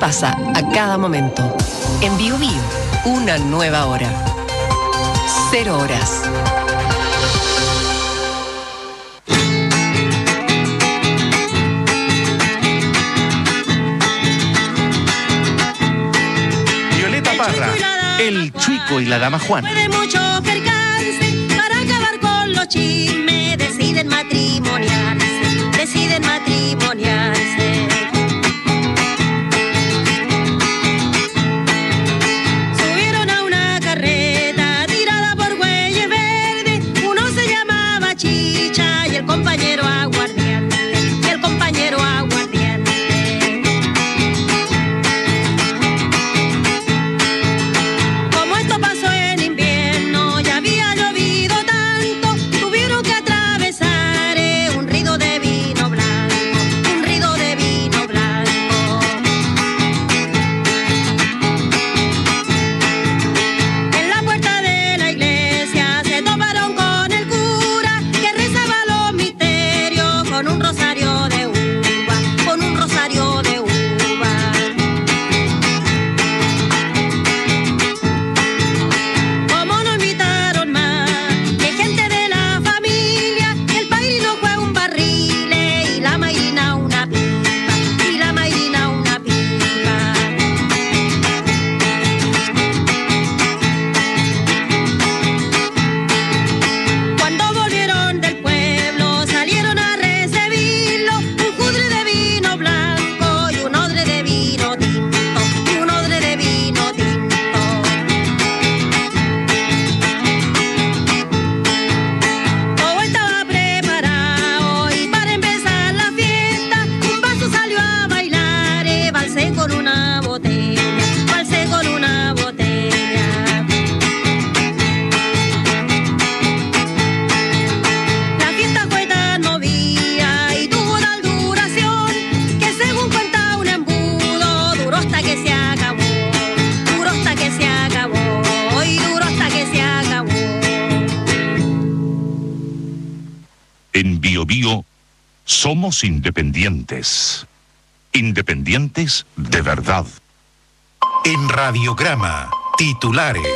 pasa a cada momento. En Bio Bio, una nueva hora. 0 horas. Violeta Parra, el Chuico y la Dama Juana. Puede mucho percance para acabar con los chismes. Deciden matrimoniarse, deciden matrimoniarse. Subieron a una carreta tirada por bueyes verdes. Uno se llamaba Chicha y el compañero aguardiente, y el compañero aguardiente. Como esto pasó en invierno, ya había llovido tanto, tuvieron que atravesar un rido de vino blanco, un rido de vino blanco. En la puerta de la iglesia se toparon con el cura que rezaba los misterios con un rosario de uva, con un rosario de uva. Como no invitaron más que gente de la familia, el padrino fue un barril y la mairina una pipa, y la mairina una pipa. Cuando volvieron del pueblo salieron a recibirlo, un judre de vino blanco y un odre de vino tinto, y un odre de vino tinto. Todo estaba preparado y para empezar la fiesta, un vaso salió a bailar, valsé con una botella, valsé con una botella. La fiesta fue tan movida y tuvo tal duración que según cuenta un embudo, duró hasta que se acabó, duró hasta que se acabó, y duró hasta que se acabó. En Bio Bio somos independientes. Independientes de verdad. En Radiograma, titulares.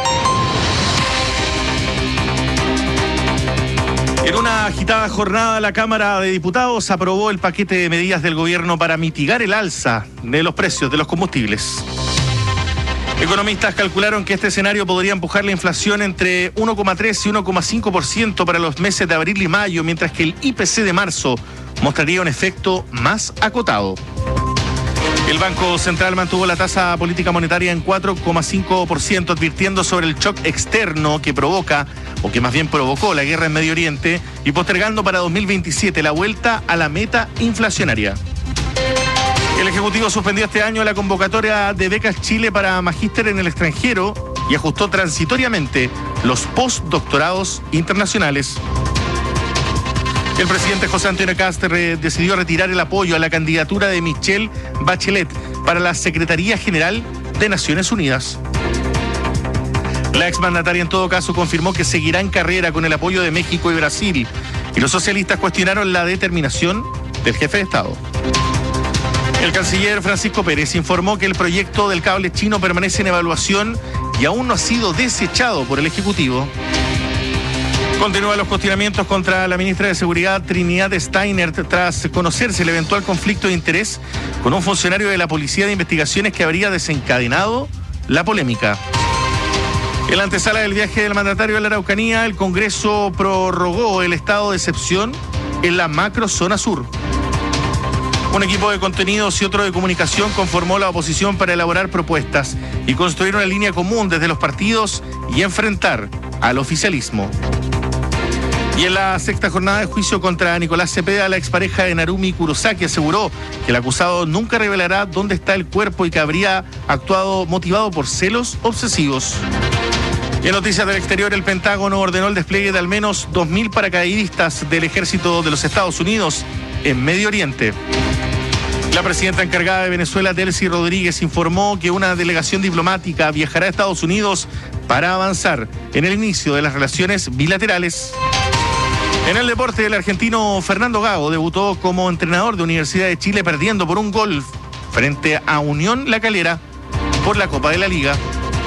En una agitada jornada, la Cámara de Diputados aprobó el paquete de medidas del gobierno para mitigar el alza de los precios de los combustibles. Economistas calcularon que este escenario podría empujar la inflación entre 1,3 y 1,5% para los meses de abril y mayo, mientras que el IPC de marzo mostraría un efecto más acotado. El Banco Central mantuvo la tasa política monetaria en 4,5%, advirtiendo sobre el shock externo que provoca, o que más bien provocó, la guerra en Medio Oriente y postergando para 2027 la vuelta a la meta inflacionaria. El Ejecutivo suspendió este año la convocatoria de becas Chile para magíster en el extranjero y ajustó transitoriamente los postdoctorados internacionales. El presidente José Antonio Kast decidió retirar el apoyo a la candidatura de Michelle Bachelet para la Secretaría General de Naciones Unidas. La exmandataria en todo caso confirmó que seguirá en carrera con el apoyo de México y Brasil, y los socialistas cuestionaron la determinación del jefe de Estado. El canciller Francisco Pérez informó que el proyecto del cable chino permanece en evaluación y aún no ha sido desechado por el Ejecutivo. Continúan los cuestionamientos contra la ministra de Seguridad Trinidad Steiner tras conocerse el eventual conflicto de interés con un funcionario de la Policía de Investigaciones que habría desencadenado la polémica. En la antesala del viaje del mandatario a la Araucanía, el Congreso prorrogó el estado de excepción en la macrozona sur. Un equipo de contenidos y otro de comunicación conformó la oposición para elaborar propuestas y construir una línea común desde los partidos y enfrentar al oficialismo. Y en la sexta jornada de juicio contra Nicolás Cepeda, la expareja de Narumi Kurosaki aseguró que el acusado nunca revelará dónde está el cuerpo y que habría actuado motivado por celos obsesivos. Y en noticias del exterior, el Pentágono ordenó el despliegue de al menos 2.000 paracaidistas del ejército de los Estados Unidos en Medio Oriente. La presidenta encargada de Venezuela, Delcy Rodríguez, informó que una delegación diplomática viajará a Estados Unidos para avanzar en el inicio de las relaciones bilaterales. En el deporte, el argentino Fernando Gago debutó como entrenador de Universidad de Chile perdiendo por un gol frente a Unión La Calera por la Copa de la Liga.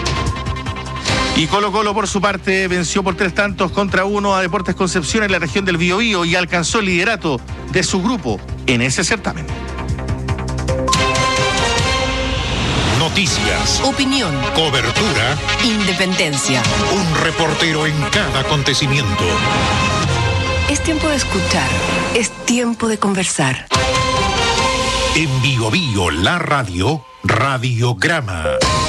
Y Colo-Colo, por su parte, venció por 3-1 a Deportes Concepción en la región del Biobío y alcanzó el liderato de su grupo en ese certamen. Noticias, Opinión, cobertura, independencia. un reportero en cada acontecimiento. Es tiempo de escuchar, es tiempo de conversar. En Biobío, la radio, Radiograma.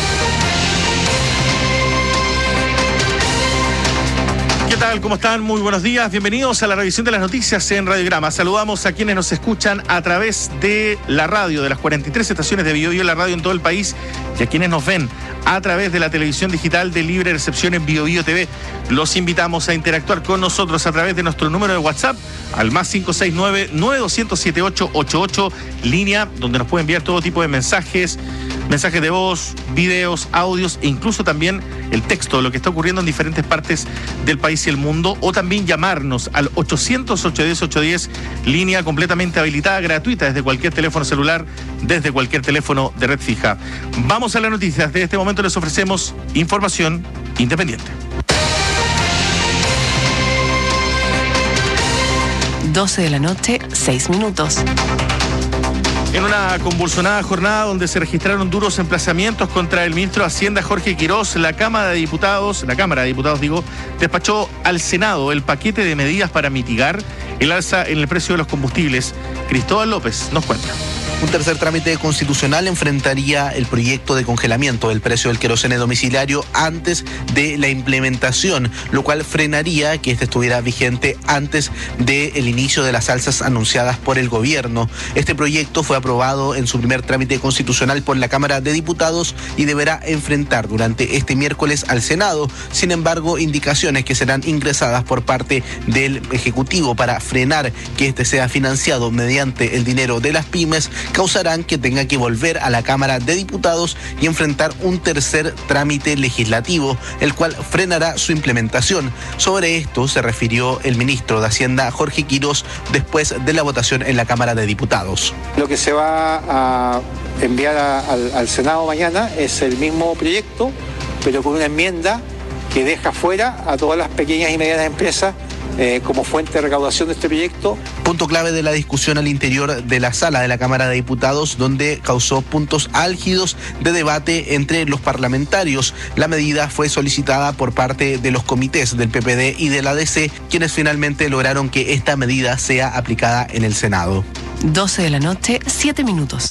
¿Qué tal? ¿Cómo están? Muy buenos días. Bienvenidos a la revisión de las noticias en Radiograma. Saludamos a quienes nos escuchan a través de la radio, de las 43 estaciones de Biobío, la radio en todo el país, y a quienes nos ven a través de la televisión digital de libre recepción en Biobío TV. Los invitamos a interactuar con nosotros a través de nuestro número de WhatsApp al más 569-9200-7888, línea donde nos pueden enviar todo tipo de mensajes de voz, videos, audios e incluso también el texto de lo que está ocurriendo en diferentes partes del país y el mundo, o también llamarnos al 800-810-810, línea completamente habilitada, gratuita, desde cualquier teléfono celular, desde cualquier teléfono de red fija. Vamos a las noticias. De este momento les ofrecemos información independiente. 12 de la noche, 6 minutos. En una convulsionada jornada donde se registraron duros emplazamientos contra el ministro de Hacienda, Jorge Quirós, la Cámara de Diputados, despachó al Senado el paquete de medidas para mitigar el alza en el precio de los combustibles. Cristóbal López nos cuenta. Un tercer trámite constitucional enfrentaría el proyecto de congelamiento del precio del queroseno domiciliario antes de la implementación, lo cual frenaría que este estuviera vigente antes del inicio de las alzas anunciadas por el gobierno. Este proyecto fue aprobado en su primer trámite constitucional por la Cámara de Diputados y deberá enfrentar durante este miércoles al Senado. Sin embargo, indicaciones que serán ingresadas por parte del Ejecutivo para frenar que este sea financiado mediante el dinero de las pymes causarán que tenga que volver a la Cámara de Diputados y enfrentar un tercer trámite legislativo, el cual frenará su implementación. Sobre esto se refirió el ministro de Hacienda, Jorge Quirós, después de la votación en la Cámara de Diputados. Lo que se va a enviar al Senado mañana es el mismo proyecto, pero con una enmienda que deja fuera a todas las pequeñas y medianas empresas como fuente de recaudación de este proyecto. Punto clave de la discusión al interior de la sala de la Cámara de Diputados, donde causó puntos álgidos de debate entre los parlamentarios. La medida fue solicitada por parte de los comités del PPD y de la DC, quienes finalmente lograron que esta medida sea aplicada en el Senado. 12 de la noche, 7 minutos.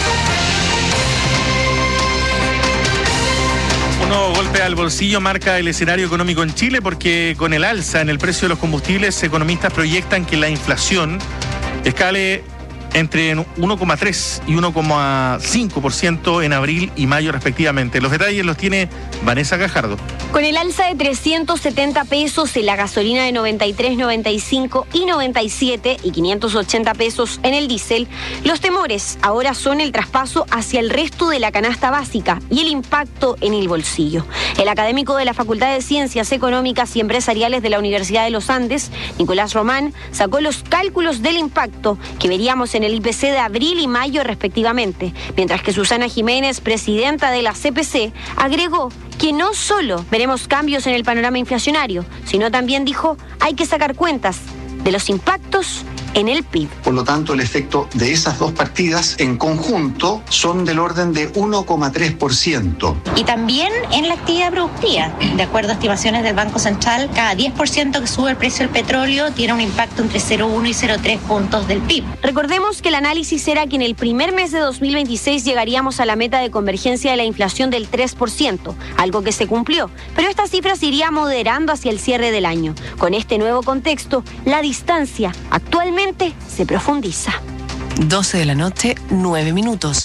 Un nuevo golpe al bolsillo marca el escenario económico en Chile, porque con el alza en el precio de los combustibles, economistas proyectan que la inflación escale entre 1,3 y 1,5% en abril y mayo respectivamente. Los detalles los tiene Vanessa Gajardo. Con el alza de 370 pesos en la gasolina de 93, 95 y 97 y 580 pesos en el diésel, los temores ahora son el traspaso hacia el resto de la canasta básica y el impacto en el bolsillo. El académico de la Facultad de Ciencias Económicas y Empresariales de la Universidad de los Andes, Nicolás Román, sacó los cálculos del impacto que veríamos en el IPC de abril y mayo respectivamente, mientras que Susana Jiménez, presidenta de la CPC, agregó que no solo veremos cambios en el panorama inflacionario, sino también dijo hay que sacar cuentas de los impactos en el PIB. Por lo tanto, el efecto de esas dos partidas en conjunto son del orden de 1,3%. Y también en la actividad productiva. De acuerdo a estimaciones del Banco Central, cada 10% que sube el precio del petróleo tiene un impacto entre 0,1 y 0,3 puntos del PIB. Recordemos que el análisis era que en el primer mes de 2026 llegaríamos a la meta de convergencia de la inflación del 3%, algo que se cumplió, pero esta cifra se iría moderando hacia el cierre del año. Con este nuevo contexto, la distancia actualmente se profundiza. 12 de la noche, 9 minutos.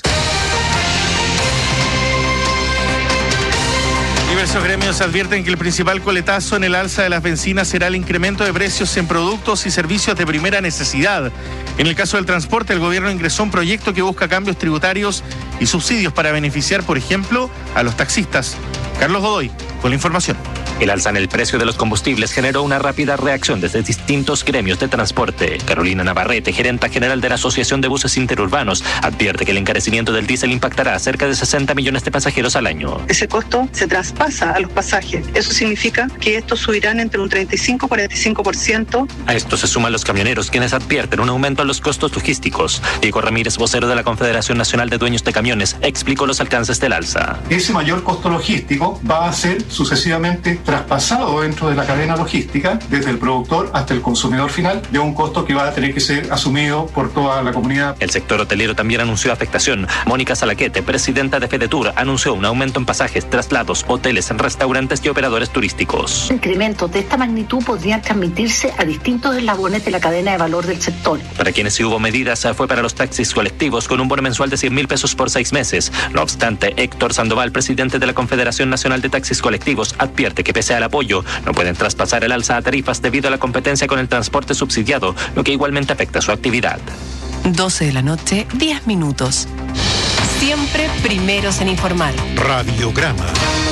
Diversos gremios advierten que el principal coletazo en el alza de las bencinas será el incremento de precios en productos y servicios de primera necesidad. En el caso del transporte, el gobierno ingresó un proyecto que busca cambios tributarios y subsidios para beneficiar, por ejemplo, a los taxistas. Carlos Godoy, con la información. El alza en el precio de los combustibles generó una rápida reacción desde distintos gremios de transporte. Carolina Navarrete, gerenta general de la Asociación de Buses Interurbanos, advierte que el encarecimiento del diésel impactará a cerca de 60 millones de pasajeros al año. Ese costo se traspasa a los pasajes. Eso significa que estos subirán entre un 35 y 45%. A esto se suman los camioneros, quienes advierten un aumento en los costos logísticos. Diego Ramírez, vocero de la Confederación Nacional de Dueños de Camiones, explicó los alcances del alza. Ese mayor costo logístico va a ser sucesivamente traspasado dentro de la cadena logística, desde el productor hasta el consumidor final, de un costo que va a tener que ser asumido por toda la comunidad. El sector hotelero también anunció afectación. Mónica Salaquete, presidenta de FedeTour, anunció un aumento en pasajes, traslados, hoteles, restaurantes y operadores turísticos. Incrementos de esta magnitud podrían transmitirse a distintos eslabones de la cadena de valor del sector. Para quienes sí hubo medidas fue para los taxis colectivos con un bono mensual de 100.000 pesos por 6 meses. No obstante, Héctor Sandoval, presidente de la Confederación Nacional de Taxis Colectivos, advierte que pese al apoyo, no pueden traspasar el alza a tarifas debido a la competencia con el transporte subsidiado, lo que igualmente afecta su actividad. 12 de la noche, 10 minutos. Siempre primeros en informar. Radiograma.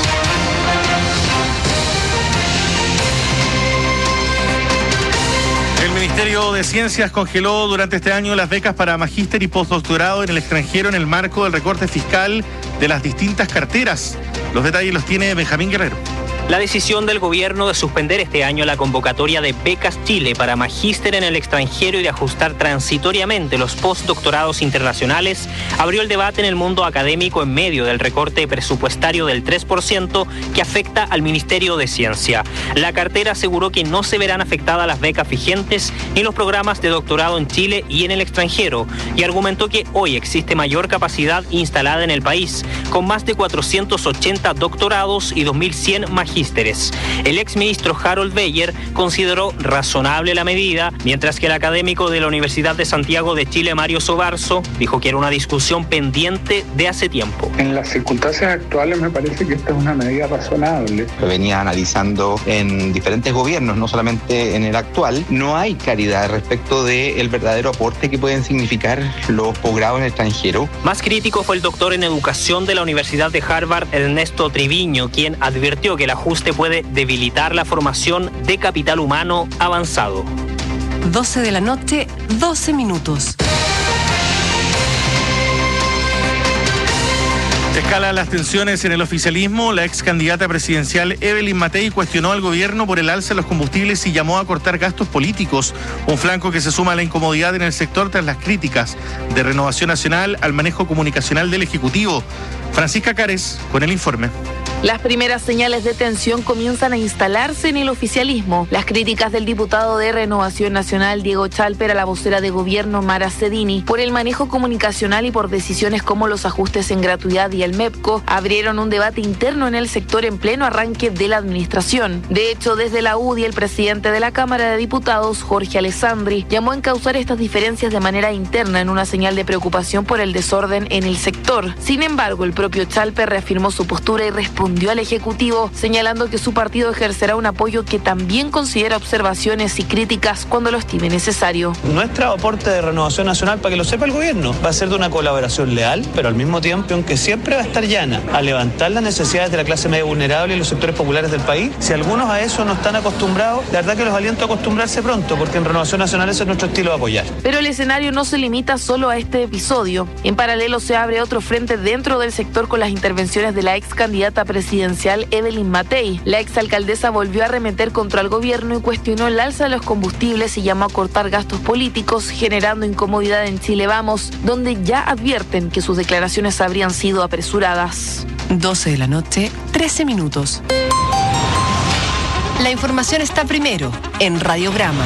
El Ministerio de Ciencias congeló durante este año las becas para magíster y postdoctorado en el extranjero en el marco del recorte fiscal de las distintas carteras. Los detalles los tiene Benjamín Guerrero. La decisión del gobierno de suspender este año la convocatoria de Becas Chile para magíster en el extranjero y de ajustar transitoriamente los postdoctorados internacionales abrió el debate en el mundo académico en medio del recorte presupuestario del 3% que afecta al Ministerio de Ciencia. La cartera aseguró que no se verán afectadas las becas vigentes ni los programas de doctorado en Chile y en el extranjero, y argumentó que hoy existe mayor capacidad instalada en el país, con más de 480 doctorados y 2.100 magísteres. El exministro Harold Beyer consideró razonable la medida, mientras que el académico de la Universidad de Santiago de Chile, Mario Sobarzo, dijo que era una discusión pendiente de hace tiempo. En las circunstancias actuales me parece que esta es una medida razonable. Lo venía analizando en diferentes gobiernos, no solamente en el actual. No hay claridad respecto del verdadero aporte que pueden significar los posgrados en el extranjero. Más crítico fue el doctor en educación de la Universidad de Harvard, Ernesto Triviño, quien advirtió que el ajuste puede debilitar la formación de capital humano avanzado. 12 de la noche, 12 minutos. Escalan las tensiones en el oficialismo. La ex candidata presidencial Evelyn Matei cuestionó al gobierno por el alza de los combustibles y llamó a cortar gastos políticos. Un flanco que se suma a la incomodidad en el sector tras las críticas de Renovación Nacional al manejo comunicacional del Ejecutivo. Francisca Cares con el informe. Las primeras señales de tensión comienzan a instalarse en el oficialismo. Las críticas del diputado de Renovación Nacional, Diego Chalper, a la vocera de gobierno, Mara Cedini, por el manejo comunicacional y por decisiones como los ajustes en gratuidad y el MEPCO, abrieron un debate interno en el sector en pleno arranque de la administración. De hecho, desde la UDI, el presidente de la Cámara de Diputados, Jorge Alessandri, llamó a encauzar estas diferencias de manera interna en una señal de preocupación por el desorden en el sector. Sin embargo, el propio Chalper reafirmó su postura y respondió al Ejecutivo, señalando que su partido ejercerá un apoyo que también considera observaciones y críticas cuando lo estime necesario. Nuestro aporte de Renovación Nacional, para que lo sepa el gobierno, va a ser de una colaboración leal, pero al mismo tiempo, aunque siempre va a estar llana, a levantar las necesidades de la clase media vulnerable y los sectores populares del país. Si algunos a eso no están acostumbrados, la verdad que los aliento a acostumbrarse pronto, porque en Renovación Nacional ese es nuestro estilo de apoyar. Pero el escenario no se limita solo a este episodio. En paralelo se abre otro frente dentro del sector con las intervenciones de la ex candidata presidencial Evelyn Matei. La exalcaldesa volvió a arremeter contra el gobierno y cuestionó el alza de los combustibles y llamó a cortar gastos políticos, generando incomodidad en Chile Vamos, donde ya advierten que sus declaraciones habrían sido apresuradas. 12 de la noche, 13 minutos. La información está primero en Radiograma.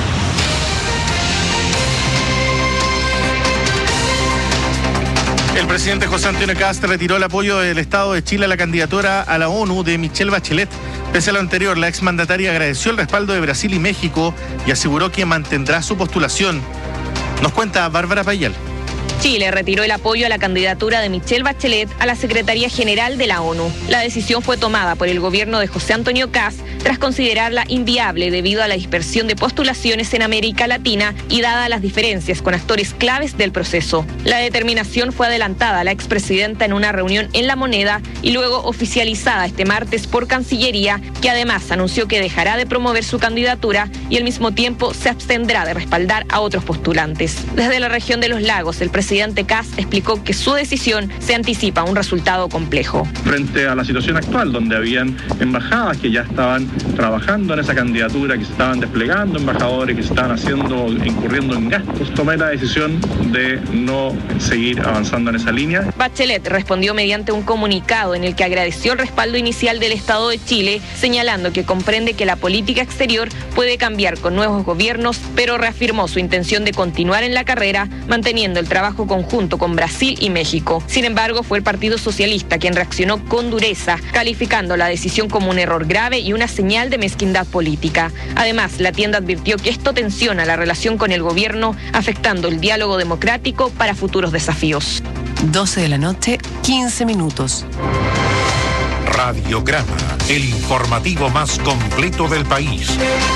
El presidente José Antonio Kast retiró el apoyo del Estado de Chile a la candidatura a la ONU de Michelle Bachelet. Pese a lo anterior, la exmandataria agradeció el respaldo de Brasil y México y aseguró que mantendrá su postulación. Nos cuenta Bárbara Payal. Chile retiró el apoyo a la candidatura de Michelle Bachelet a la Secretaría General de la ONU. La decisión fue tomada por el gobierno de José Antonio Kast tras considerarla inviable debido a la dispersión de postulaciones en América Latina y dadas las diferencias con actores claves del proceso. La determinación fue adelantada a la expresidenta en una reunión en La Moneda y luego oficializada este martes por Cancillería, que además anunció que dejará de promover su candidatura y al mismo tiempo se abstendrá de respaldar a otros postulantes. Desde la región de Los Lagos, el presidente Kast explicó que su decisión se anticipa a un resultado complejo. Frente a la situación actual, donde habían embajadas que ya estaban trabajando en esa candidatura, que se estaban desplegando embajadores, que se estaban incurriendo en gastos, tomé la decisión de no seguir avanzando en esa línea. Bachelet respondió mediante un comunicado en el que agradeció el respaldo inicial del Estado de Chile, señalando que comprende que la política exterior puede cambiar con nuevos gobiernos, pero reafirmó su intención de continuar en la carrera, manteniendo el trabajo conjunto con Brasil y México. Sin embargo, fue el Partido Socialista quien reaccionó con dureza, calificando la decisión como un error grave y una señal de mezquindad política. Además, la tienda advirtió que esto tensiona la relación con el gobierno, afectando el diálogo democrático para futuros desafíos. 12 de la noche, 15 minutos. Radiograma, el informativo más completo del país.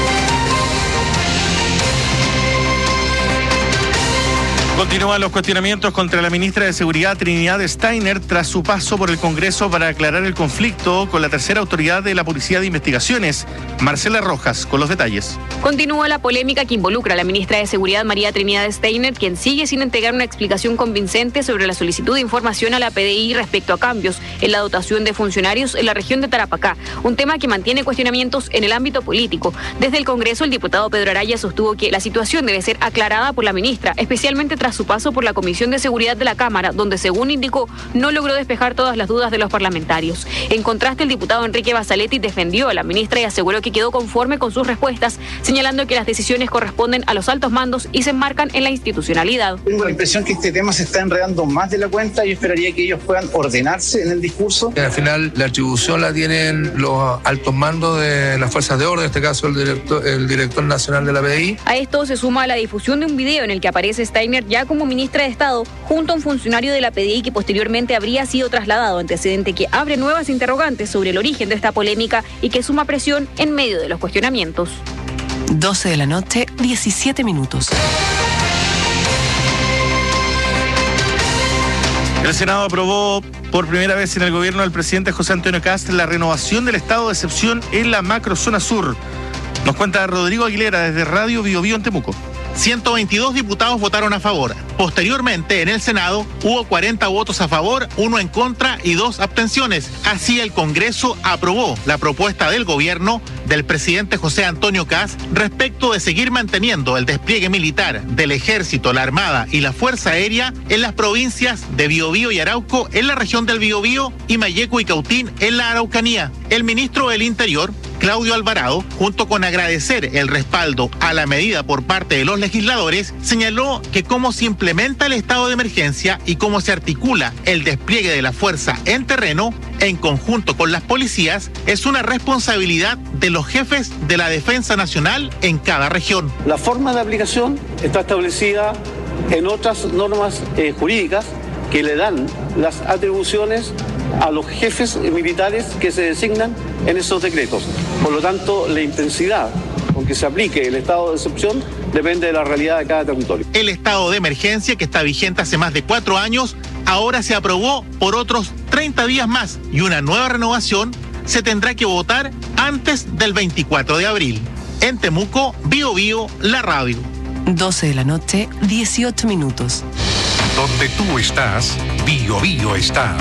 Continúan los cuestionamientos contra la ministra de Seguridad Trinidad Steiner tras su paso por el Congreso para aclarar el conflicto con la tercera autoridad de la Policía de Investigaciones, Marcela Rojas, con los detalles. Continúa la polémica que involucra a la ministra de Seguridad María Trinidad Steiner, quien sigue sin entregar una explicación convincente sobre la solicitud de información a la PDI respecto a cambios en la dotación de funcionarios en la región de Tarapacá, un tema que mantiene cuestionamientos en el ámbito político. Desde el Congreso, el diputado Pedro Araya sostuvo que la situación debe ser aclarada por la ministra, especialmente tras su paso por la Comisión de Seguridad de la Cámara, donde, según indicó, no logró despejar todas las dudas de los parlamentarios. En contraste, el diputado Enrique Basaletti defendió a la ministra y aseguró que quedó conforme con sus respuestas, señalando que las decisiones corresponden a los altos mandos y se enmarcan en la institucionalidad. Tengo la impresión que este tema se está enredando más de la cuenta y esperaría que ellos puedan ordenarse en el discurso. Al final, la atribución la tienen los altos mandos de las fuerzas de orden, en este caso el director nacional de la PDI. A esto se suma la difusión de un video en el que aparece Steiner ya como ministra de Estado, junto a un funcionario de la PDI que posteriormente habría sido trasladado, antecedente que abre nuevas interrogantes sobre el origen de esta polémica y que suma presión en medio de los cuestionamientos. 12 de la noche, 17 minutos. El Senado aprobó por primera vez en el gobierno del presidente José Antonio Kast la renovación del estado de excepción en la macrozona sur. Nos cuenta Rodrigo Aguilera desde Radio Bio Bio en Temuco. 122 diputados votaron a favor. Posteriormente, en el Senado, hubo 40 votos a favor, 1 en contra y 2 abstenciones. Así, el Congreso aprobó la propuesta del gobierno del presidente José Antonio Kast respecto de seguir manteniendo el despliegue militar del Ejército, la Armada y la Fuerza Aérea en las provincias de Biobío y Arauco, en la región del Biobío, y Mayeco y Cautín, en la Araucanía. El ministro del Interior, Claudio Alvarado, junto con agradecer el respaldo a la medida por parte de los legisladores, señaló que cómo se implementa el estado de emergencia y cómo se articula el despliegue de la fuerza en terreno, en conjunto con las policías, es una responsabilidad de los jefes de la Defensa Nacional en cada región. La forma de aplicación está establecida en otras normas jurídicas que le dan las atribuciones a los jefes militares que se designan en esos decretos. Por lo tanto, la intensidad con que se aplique el estado de excepción depende de la realidad de cada territorio. El estado de emergencia, que está vigente hace más de 4 años, ahora se aprobó por otros 30 días más y una nueva renovación se tendrá que votar antes del 24 de abril. En Temuco, Bio Bio, la radio. 12 de la noche, 18 minutos. Donde tú estás, Bio Bio está.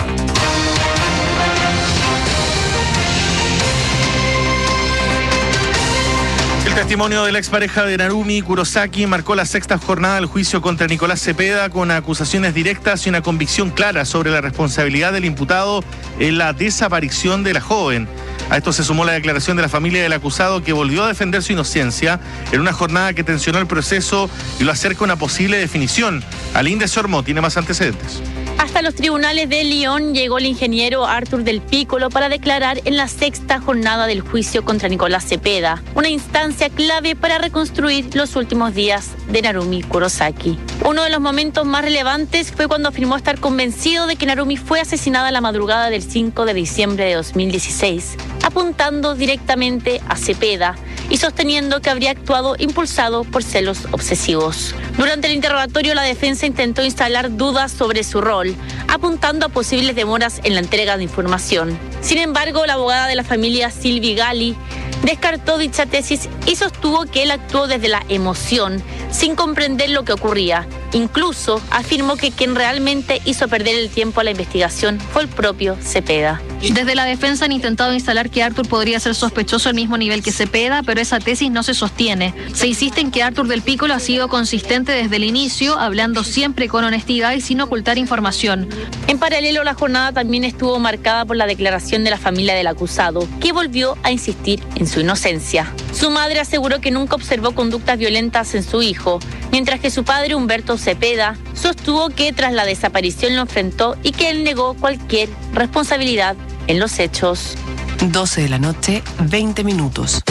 El testimonio de la expareja de Narumi Kurosaki marcó la 6ª jornada del juicio contra Nicolás Cepeda, con acusaciones directas y una convicción clara sobre la responsabilidad del imputado en la desaparición de la joven. A esto se sumó la declaración de la familia del acusado, que volvió a defender su inocencia en una jornada que tensionó el proceso y lo acerca a una posible definición. Aline de Sormo tiene más antecedentes. Hasta los tribunales de Lyon llegó el ingeniero Arthur del Pícolo para declarar en la 6ª jornada del juicio contra Nicolás Cepeda, una instancia clave para reconstruir los últimos días de Narumi Kurosaki. Uno de los momentos más relevantes fue cuando afirmó estar convencido de que Narumi fue asesinada la madrugada del 5 de diciembre de 2016, apuntando directamente a Cepeda y sosteniendo que habría actuado impulsado por celos obsesivos. Durante el interrogatorio, la defensa intentó instalar dudas sobre su rol, apuntando a posibles demoras en la entrega de información. Sin embargo, la abogada de la familia, Silvi Gali, descartó dicha tesis y sostuvo que él actuó desde la emoción, sin comprender lo que ocurría. Incluso afirmó que quien realmente hizo perder el tiempo a la investigación fue el propio Cepeda. Desde la defensa han intentado instalar que Artur podría ser sospechoso al mismo nivel que Cepeda, pero esa tesis no se sostiene. Se insiste en que Artur del Pícolo ha sido consistente desde el inicio, hablando siempre con honestidad y sin ocultar información. En paralelo, la jornada también estuvo marcada por la declaración de la familia del acusado, que volvió a insistir en su inocencia. Su madre aseguró que nunca observó conductas violentas en su hijo, mientras que su padre, Humberto Cepeda, sostuvo que tras la desaparición lo enfrentó y que él negó cualquier responsabilidad en los hechos. 12 de la noche, 20 minutos.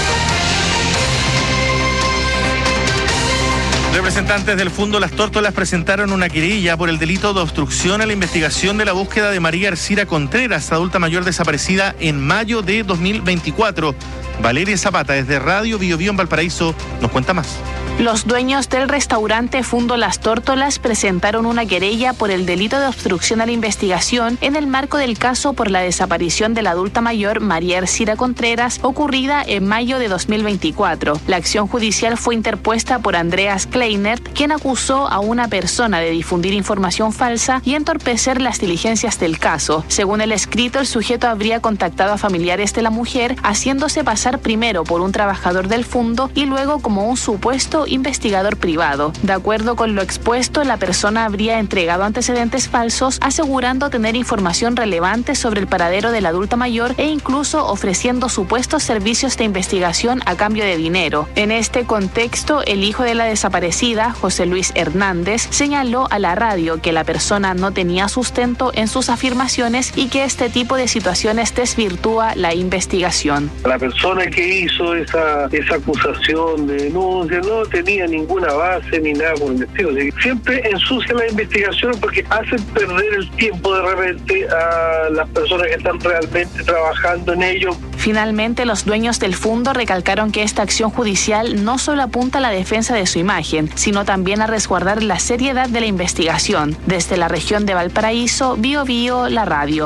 Representantes del Fundo Las Tórtolas presentaron una querella por el delito de obstrucción a la investigación de la búsqueda de María Ercira Contreras, adulta mayor desaparecida en mayo de 2024. Valeria Zapata, desde Radio Bio Bio en Valparaíso, nos cuenta más. Los dueños del restaurante Fundo Las Tórtolas presentaron una querella por el delito de obstrucción a la investigación en el marco del caso por la desaparición de la adulta mayor María Ercira Contreras, ocurrida en mayo de 2024. La acción judicial fue interpuesta por Andreas Kleinert, quien acusó a una persona de difundir información falsa y entorpecer las diligencias del caso. Según el escrito, el sujeto habría contactado a familiares de la mujer, haciéndose pasar primero por un trabajador del fondo y luego como un supuesto investigador privado. De acuerdo con lo expuesto, la persona habría entregado antecedentes falsos, asegurando tener información relevante sobre el paradero de la adulta mayor e incluso ofreciendo supuestos servicios de investigación a cambio de dinero. En este contexto, el hijo de la desaparecida, José Luis Hernández, señaló a la radio que la persona no tenía sustento en sus afirmaciones y que este tipo de situaciones desvirtúa la investigación. La persona que hizo esa acusación de denuncia no tenía ninguna base ni nada por el estilo. Siempre ensucia la investigación porque hacen perder el tiempo de repente a las personas que están realmente trabajando en ello. Finalmente, los dueños del fondo recalcaron que esta acción judicial no solo apunta a la defensa de su imagen, sino también a resguardar la seriedad de la investigación. Desde la región de Valparaíso, Bio Bio, la radio.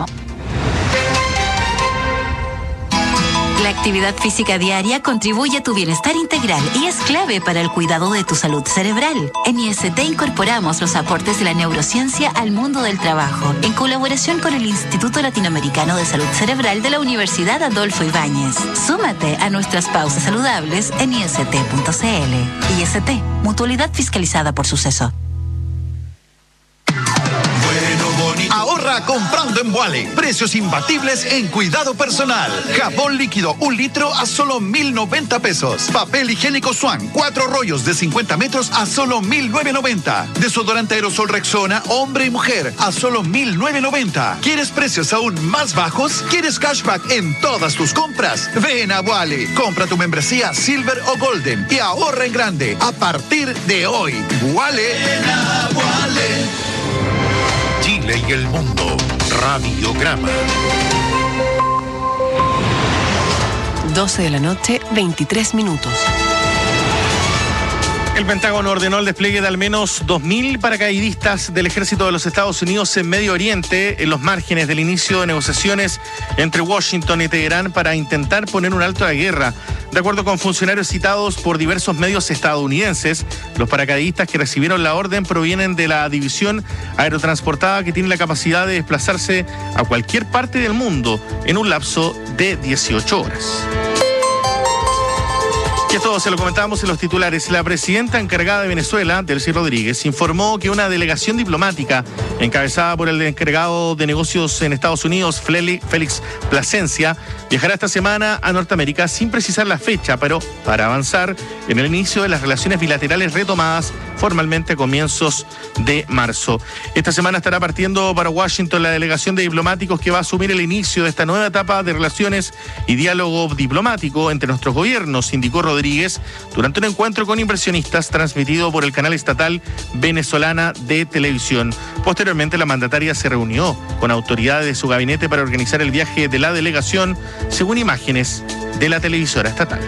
La actividad física diaria contribuye a tu bienestar integral y es clave para el cuidado de tu salud cerebral. En IST incorporamos los aportes de la neurociencia al mundo del trabajo, en colaboración con el Instituto Latinoamericano de Salud Cerebral de la Universidad Adolfo Ibáñez. Súmate a nuestras pausas saludables en ist.cl. IST, mutualidad fiscalizada por Suceso. Ahorra comprando en Vuale. Precios imbatibles en cuidado personal. Jabón líquido 1 litro a solo 1,090 pesos. Papel higiénico Swan 4 rollos de 50 metros a solo 1,990. Desodorante aerosol Rexona hombre y mujer a solo 1,990. ¿Quieres precios aún más bajos? ¿Quieres cashback en todas tus compras? Ven a Vuale. Compra tu membresía Silver o Golden y ahorra en grande a partir de hoy. Vuale. Ven a Vuale. Chile y el mundo. Radiograma. 12 de la noche, 23 minutos. El Pentágono ordenó el despliegue de al menos 2.000 paracaidistas del ejército de los Estados Unidos en Medio Oriente, en los márgenes del inicio de negociaciones entre Washington y Teherán para intentar poner un alto a la guerra. De acuerdo con funcionarios citados por diversos medios estadounidenses, los paracaidistas que recibieron la orden provienen de la división aerotransportada que tiene la capacidad de desplazarse a cualquier parte del mundo en un lapso de 18 horas. Y esto se lo comentábamos en los titulares. La presidenta encargada de Venezuela, Delcy Rodríguez, informó que una delegación diplomática encabezada por el encargado de negocios en Estados Unidos, Félix Plasencia, viajará esta semana a Norteamérica sin precisar la fecha, pero para avanzar en el inicio de las relaciones bilaterales retomadas formalmente a comienzos de marzo. Esta semana estará partiendo para Washington la delegación de diplomáticos que va a asumir el inicio de esta nueva etapa de relaciones y diálogo diplomático entre nuestros gobiernos, indicó Rodríguez Rodríguez durante un encuentro con inversionistas transmitido por el canal estatal venezolana de televisión. Posteriormente, la mandataria se reunió con autoridades de su gabinete para organizar el viaje de la delegación, según imágenes de la televisora estatal.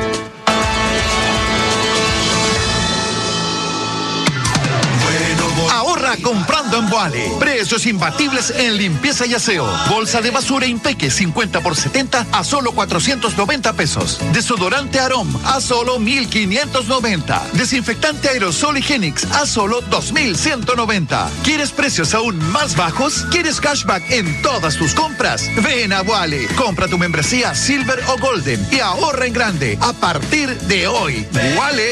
Comprando en Boale. Precios imbatibles en limpieza y aseo. Bolsa de basura Impeque 50 por 70 a solo 490 pesos. Desodorante Arom a solo 1,590. Desinfectante Aerosol Higienix a solo 2,190. ¿Quieres precios aún más bajos? ¿Quieres cashback en todas tus compras? Ven a Boale. Compra tu membresía Silver o Golden y ahorra en grande a partir de hoy. Boale.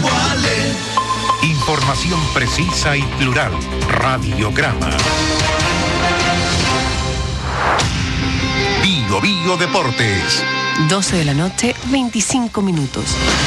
Información precisa y plural. Radiograma. Bio Bio Deportes. 12 de la noche, 25 minutos.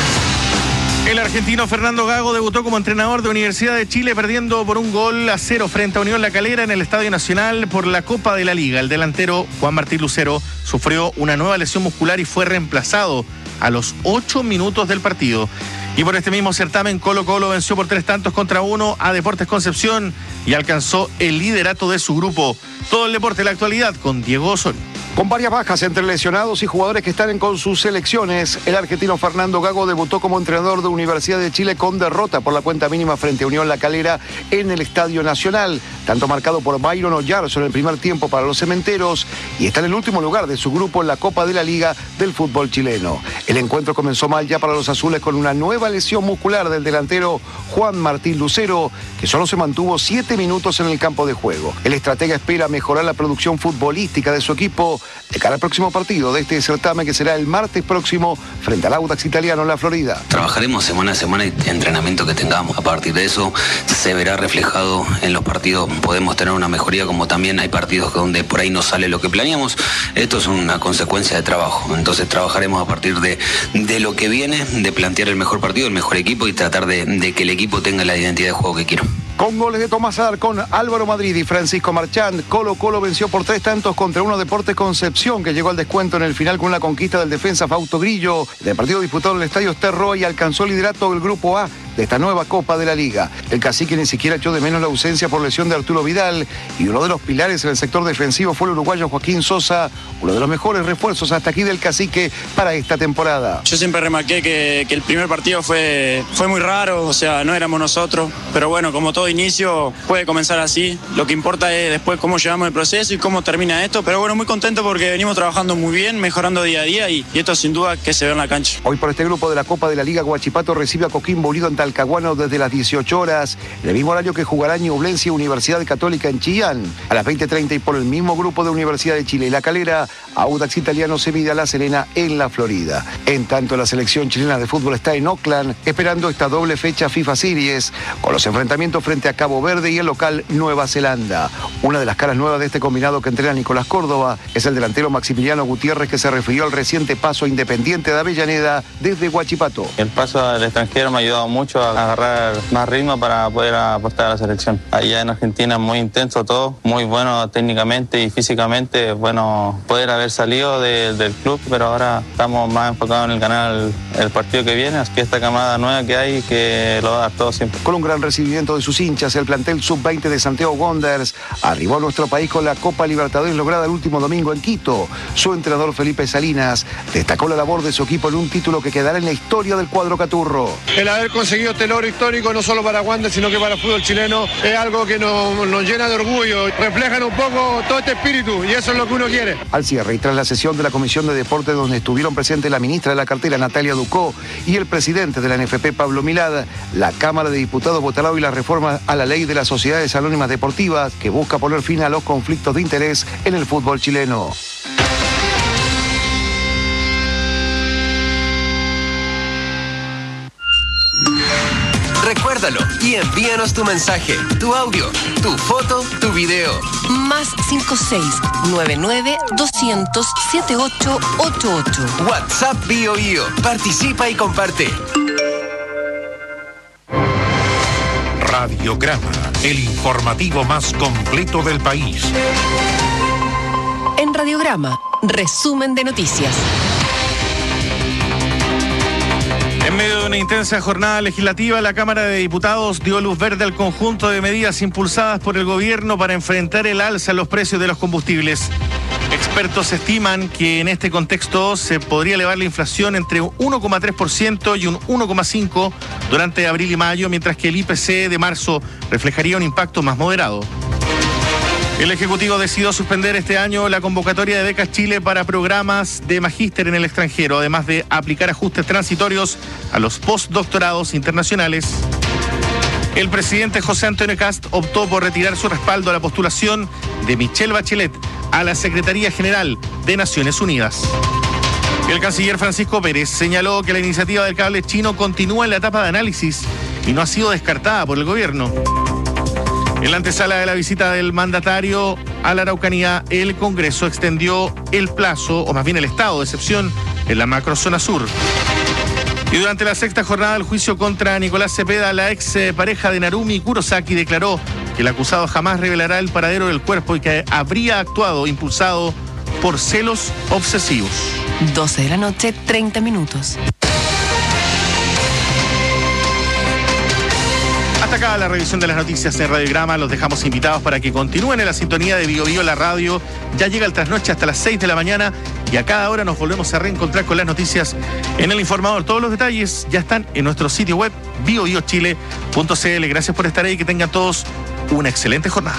El argentino Fernando Gago debutó como entrenador de Universidad de Chile perdiendo por 1-0 frente a Unión La Calera en el Estadio Nacional por la Copa de la Liga. El delantero Juan Martín Lucero sufrió una nueva lesión muscular y fue reemplazado a los 8 minutos del partido. Y por este mismo certamen, Colo-Colo venció por 3-1 a Deportes Concepción y alcanzó el liderato de su grupo. Todo el deporte de la actualidad con Diego Osorio. Con varias bajas entre lesionados y jugadores que están con sus selecciones, el argentino Fernando Gago debutó como entrenador de Universidad de Chile con derrota por la cuenta mínima frente a Unión La Calera en el Estadio Nacional, tanto marcado por Byron Oyarzo en el primer tiempo para los cementeros y está en el último lugar de su grupo en la Copa de la Liga del fútbol chileno. El encuentro comenzó mal ya para los azules con una nueva lesión muscular del delantero Juan Martín Lucero, que solo se mantuvo 7 minutos en el campo de juego. El estratega espera mejorar la producción futbolística de su equipo de cara al próximo partido de este certamen que será el martes próximo frente al Audax Italiano en la Florida. Trabajaremos semana a semana el entrenamiento que tengamos. A partir de eso se verá reflejado en los partidos. Podemos tener una mejoría, como también hay partidos donde por ahí no sale lo que planeamos. Esto es una consecuencia de trabajo. Entonces trabajaremos a partir de lo que viene, de plantear el mejor partido, el mejor equipo y tratar de que el equipo tenga la identidad de juego que quiero. Con goles de Tomás Alarcón, Álvaro Madrid y Francisco Marchand, Colo-Colo venció por 3-1 contra Deportes Concepción, que llegó al descuento en el final con la conquista del defensa Fausto Grillo. El partido disputado en el Estadio Sterro y alcanzó el liderato del Grupo A de esta nueva Copa de la Liga. El cacique ni siquiera echó de menos la ausencia por lesión de Arturo Vidal y uno de los pilares en el sector defensivo fue el uruguayo Joaquín Sosa, uno de los mejores refuerzos hasta aquí del cacique para esta temporada. Yo siempre remarqué que el primer partido fue muy raro, o sea, no éramos nosotros, pero bueno, como todo inicio puede comenzar así. Lo que importa es después cómo llevamos el proceso y cómo termina esto, pero bueno, muy contento porque venimos trabajando muy bien, mejorando día a día y esto sin duda que se ve en la cancha. Hoy por este grupo de la Copa de la Liga, Huachipato recibe a Coquimbo Unido en Talcahuano desde las 18 horas, en el mismo horario que jugará Ñublense y Universidad Católica en Chillán. A las 20:30 y por el mismo grupo de Universidad de Chile y La Calera, Audax Italiano se mide a La Serena en la Florida. En tanto, la selección chilena de fútbol está en Oakland esperando esta doble fecha FIFA Series con los enfrentamientos frente a Cabo Verde y el local Nueva Zelanda. Una de las caras nuevas de este combinado que entrena Nicolás Córdoba es el delantero Maximiliano Gutiérrez, que se refirió al reciente paso a Independiente de Avellaneda desde Huachipato. El paso al extranjero me ha ayudado mucho a agarrar más ritmo para poder aportar a la selección. Allá en Argentina muy intenso todo, muy bueno técnicamente y físicamente, bueno poder haber salido del club, pero ahora estamos más enfocados en el ganar el partido que viene, así que esta camada nueva que hay que lo va a dar todo siempre. Con un gran recibimiento de sus hinchas, el plantel sub-20 de Santiago Wanderers arribó a nuestro país con la Copa Libertadores lograda el último domingo en Quito. Su entrenador Felipe Salinas destacó la labor de su equipo en un título que quedará en la historia del cuadro caturro. El haber conseguido este logro histórico no solo para Wanderers sino que para el fútbol chileno es algo que nos llena de orgullo, reflejan un poco todo este espíritu y eso es lo que uno quiere. Al cierre y tras la sesión de la Comisión de Deporte donde estuvieron presentes la ministra de la cartera Natalia Ducó y el presidente de la NFP Pablo Milad, la Cámara de Diputados votará hoy la reforma a la ley de las sociedades anónimas deportivas que busca poner fin a los conflictos de interés en el fútbol chileno. Recuérdalo y envíanos tu mensaje, tu audio, tu foto, tu video. Más 56-99-200-7888. WhatsApp Bio Bio. Participa y comparte. Radiograma, el informativo más completo del país. En Radiograma, resumen de noticias. En medio de una intensa jornada legislativa, la Cámara de Diputados dio luz verde al conjunto de medidas impulsadas por el gobierno para enfrentar el alza en los precios de los combustibles. Expertos estiman que en este contexto se podría elevar la inflación entre un 1,3% y un 1,5% durante abril y mayo, mientras que el IPC de marzo reflejaría un impacto más moderado. El Ejecutivo decidió suspender este año la convocatoria de Becas Chile para programas de magíster en el extranjero, además de aplicar ajustes transitorios a los postdoctorados internacionales. El presidente José Antonio Kast optó por retirar su respaldo a la postulación de Michelle Bachelet a la Secretaría General de Naciones Unidas. El canciller Francisco Pérez señaló que la iniciativa del cable chino continúa en la etapa de análisis y no ha sido descartada por el gobierno. En la antesala de la visita del mandatario a la Araucanía, el Congreso extendió el plazo, o más bien el estado de excepción, en la macrozona sur. Y durante la sexta jornada del juicio contra Nicolás Cepeda, la ex pareja de Narumi Kurosaki declaró que el acusado jamás revelará el paradero del cuerpo y que habría actuado impulsado por celos obsesivos. 12 de la noche, 30 minutos. Hasta acá la revisión de las noticias en Radiograma. Los dejamos invitados para que continúen en la sintonía de Bio Bio, la radio. Ya llega el trasnoche hasta las 6 de la mañana y a cada hora nos volvemos a reencontrar con las noticias en El Informador. Todos los detalles ya están en nuestro sitio web biobiochile.cl. Gracias por estar ahí, que tengan todos una excelente jornada.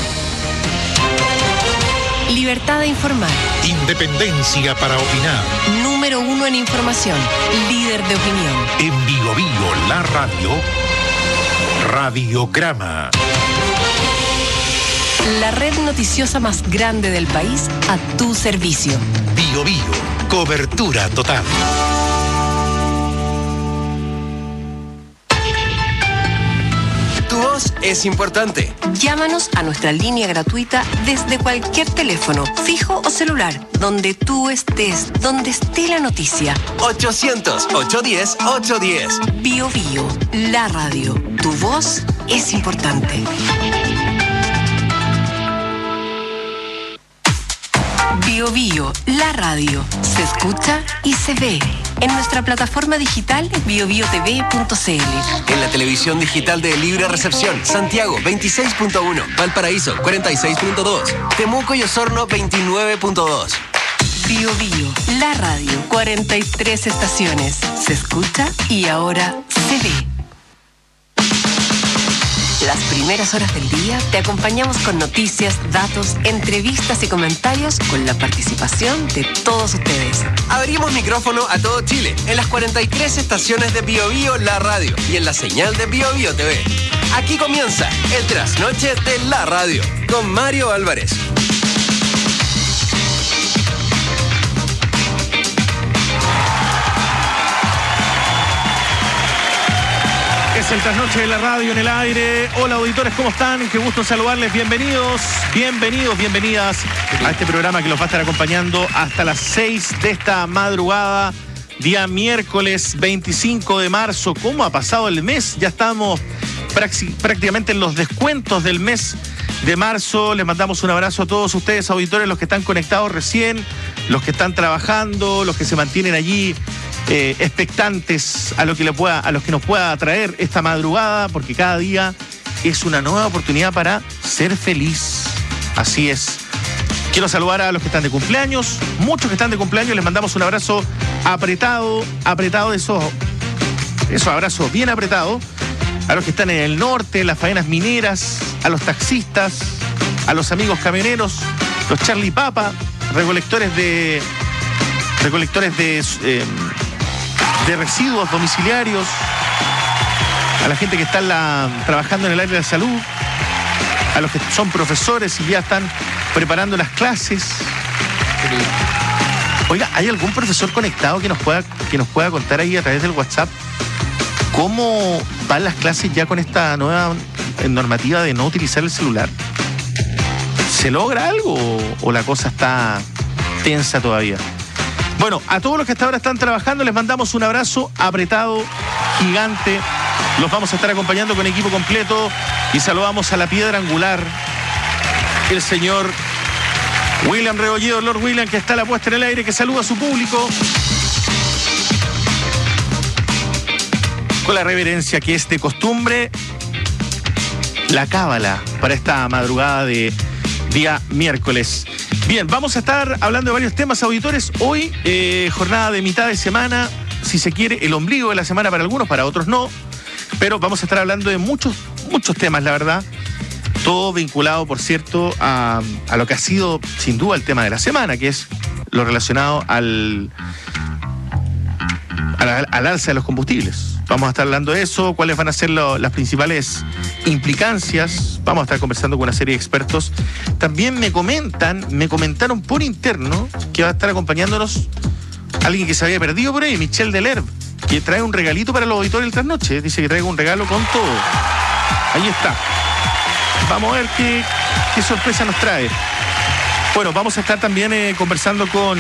Libertad de informar. Independencia para opinar. Número 1 en información. Líder de opinión. En Bio Bio, la radio. Radiograma. La red noticiosa más grande del país a tu servicio. Bio Bio, cobertura total. Tu voz es importante. Llámanos a nuestra línea gratuita desde cualquier teléfono, fijo o celular, donde tú estés, donde esté la noticia. 800-810-810. Bio Bio, la radio. Tu voz es importante. Bio Bio, la radio. Se escucha y se ve. En nuestra plataforma digital biobiotv.cl. En la televisión digital de Libre Recepción, Santiago 26.1, Valparaíso 46.2, Temuco y Osorno 29.2. Bio Bio, la radio. 43 estaciones. Se escucha y ahora se ve. Las primeras horas del día te acompañamos con noticias, datos, entrevistas y comentarios con la participación de todos ustedes. Abrimos micrófono a todo Chile en las 43 estaciones de Bio Bio, la radio, y en la señal de Bio Bio TV. Aquí comienza el trasnoche de la radio con Mario Álvarez. Es el trasnoche de la radio en el aire. Hola auditores, ¿cómo están? Qué gusto saludarles. Bienvenidas a este programa que los va a estar acompañando hasta las 6 de esta madrugada, día miércoles 25 de marzo. ¿Cómo ha pasado el mes? Ya estamos prácticamente en los descuentos del mes de marzo. Les mandamos un abrazo a todos ustedes, auditores, los que están conectados recién, los que están trabajando, los que se mantienen allí expectantes a lo que nos pueda traer esta madrugada, porque cada día es una nueva oportunidad para ser feliz. Así es. Quiero saludar a los que están de cumpleaños, muchos que están de cumpleaños. Les mandamos un abrazo apretado de esos abrazos bien apretados. A los que están en el norte, en las faenas mineras, a los taxistas, a los amigos camioneros, los Charlie Papa, recolectores de residuos domiciliarios, a la gente que está trabajando en el área de la salud, a los que son profesores y ya están preparando las clases. Oiga, ¿hay algún profesor conectado que nos pueda contar ahí a través del WhatsApp cómo van las clases ya con esta nueva normativa de no utilizar el celular? ¿Se logra algo o la cosa está tensa todavía? Bueno, a todos los que hasta ahora están trabajando les mandamos un abrazo apretado, gigante. Los vamos a estar acompañando con equipo completo y saludamos a la piedra angular, el señor William Rebolledo, Lord William, que está a la puesta en el aire, que saluda a su público. con la reverencia que es de costumbre, la cábala para esta madrugada de día miércoles. Bien, vamos a estar hablando de varios temas, auditores. Hoy, jornada de mitad de semana, si se quiere, el ombligo de la semana para algunos, para otros no. Pero vamos a estar hablando de muchos temas, la verdad. Todo vinculado, por cierto, a lo que ha sido, sin duda, el tema de la semana, que es lo relacionado al alza de los combustibles. Vamos a estar hablando de eso, cuáles van a ser las principales implicancias. Vamos a estar conversando con una serie de expertos. También me comentaron por interno que va a estar acompañándonos alguien que se había perdido por ahí, Michelle Delerve, que trae un regalito para los auditores del trasnoche. Dice que trae un regalo con todo. Ahí está. Vamos a ver qué sorpresa nos trae. Bueno, vamos a estar también conversando con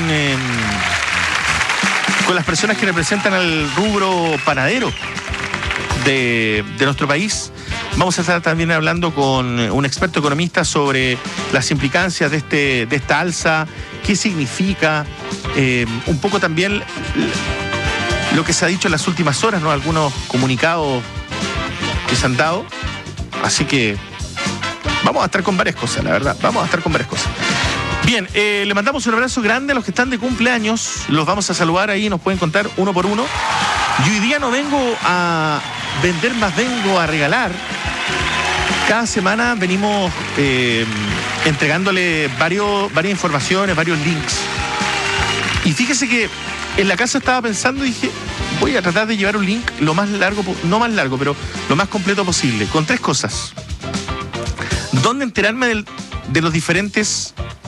las personas que representan al rubro panadero de nuestro país. Vamos a estar también hablando con un experto economista sobre las implicancias de esta alza, qué significa, un poco también lo que se ha dicho en las últimas horas, ¿no? Algunos comunicados que se han dado. Así que vamos a estar con varias cosas, la verdad. Vamos a estar con varias cosas. Bien, le mandamos un abrazo grande a los que están de cumpleaños. Los vamos a saludar ahí, nos pueden contar uno por uno. Y hoy día no vengo a vender, más vengo a regalar. Cada semana venimos entregándole varias informaciones, varios links. Y fíjese que en la casa estaba pensando y dije, voy a tratar de llevar un link lo más largo, no más largo, pero lo más completo posible, con 3 cosas. ¿Dónde enterarme de los diferentes...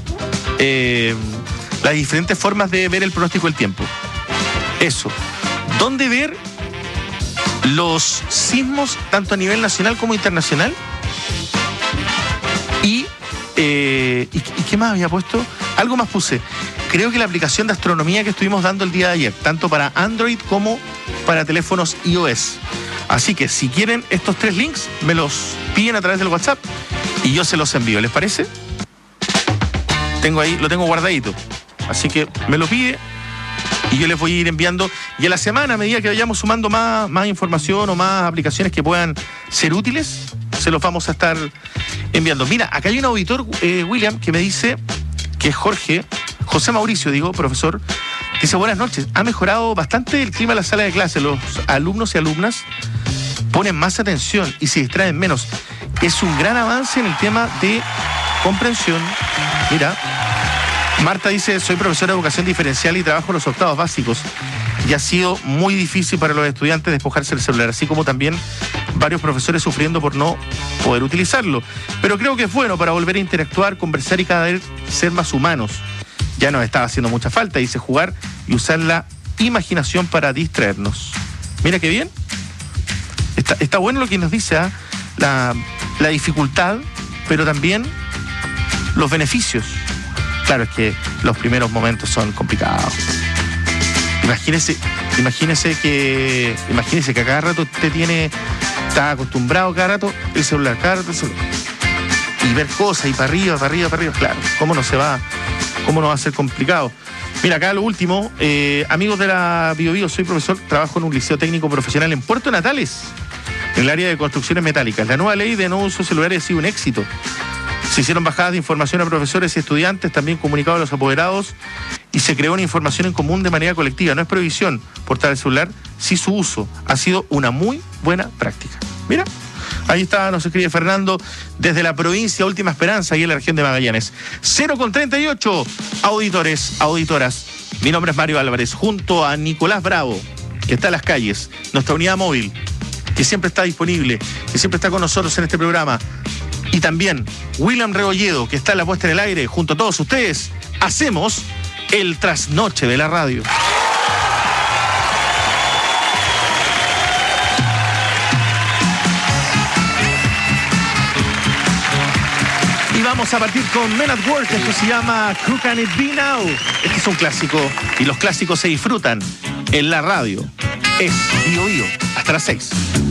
las diferentes formas de ver el pronóstico del tiempo? Eso. ¿Dónde ver los sismos tanto a nivel nacional como internacional? ¿Y qué más había puesto? Algo más puse. Creo que la aplicación de astronomía que estuvimos dando el día de ayer, tanto para Android como para teléfonos iOS. Así que si quieren estos 3 links, me los piden a través del WhatsApp y yo se los envío. ¿Les parece? Lo tengo guardadito. Así que me lo pide y yo les voy a ir enviando. Y a la semana, a medida que vayamos sumando más información o más aplicaciones que puedan ser útiles, se los vamos a estar enviando. Mira, acá hay un auditor, William, que me dice que José Mauricio, profesor, dice: buenas noches, ha mejorado bastante el clima en la sala de clase. Los alumnos y alumnas ponen más atención y se distraen menos. Es un gran avance en el tema de comprensión. Mira, Marta dice: soy profesora de educación diferencial y trabajo en los octavos básicos y ha sido muy difícil para los estudiantes despojarse del celular, así como también varios profesores sufriendo por no poder utilizarlo. Pero creo que es bueno para volver a interactuar, conversar y cada vez ser más humanos. Ya nos estaba haciendo mucha falta, dice, jugar y usar la imaginación para distraernos. Mira qué bien. Está bueno lo que nos dice, ¿eh? La dificultad, pero también los beneficios. Claro, es que los primeros momentos son complicados. Imagínese que a cada rato usted está acostumbrado cada rato el celular, y ver cosas y para arriba, claro, ¿cómo no va a ser complicado? Mira, acá lo último, amigos de la BioBio, soy profesor, trabajo en un liceo técnico profesional en Puerto Natales, en el área de construcciones metálicas. La nueva ley de no uso celulares ha sido un éxito. Se hicieron bajadas de información a profesores y estudiantes, también comunicados a los apoderados, y se creó una información en común de manera colectiva. No es prohibición portar el celular, sí su uso. Ha sido una muy buena práctica. Mira, ahí está, nos escribe Fernando desde la provincia Última Esperanza, ahí en la región de Magallanes. 0:38, auditores, auditoras. Mi nombre es Mario Álvarez, junto a Nicolás Bravo, que está en las calles, nuestra unidad móvil, que siempre está disponible, que siempre está con nosotros en este programa. Y también William Rebolledo, que está en la puesta en el aire, junto a todos ustedes, hacemos el trasnoche de la radio. Y vamos a partir con Men at Work, esto se llama Who Can It Be Now. Este es un clásico y los clásicos se disfrutan en la radio. Es BioBio, hasta las 6.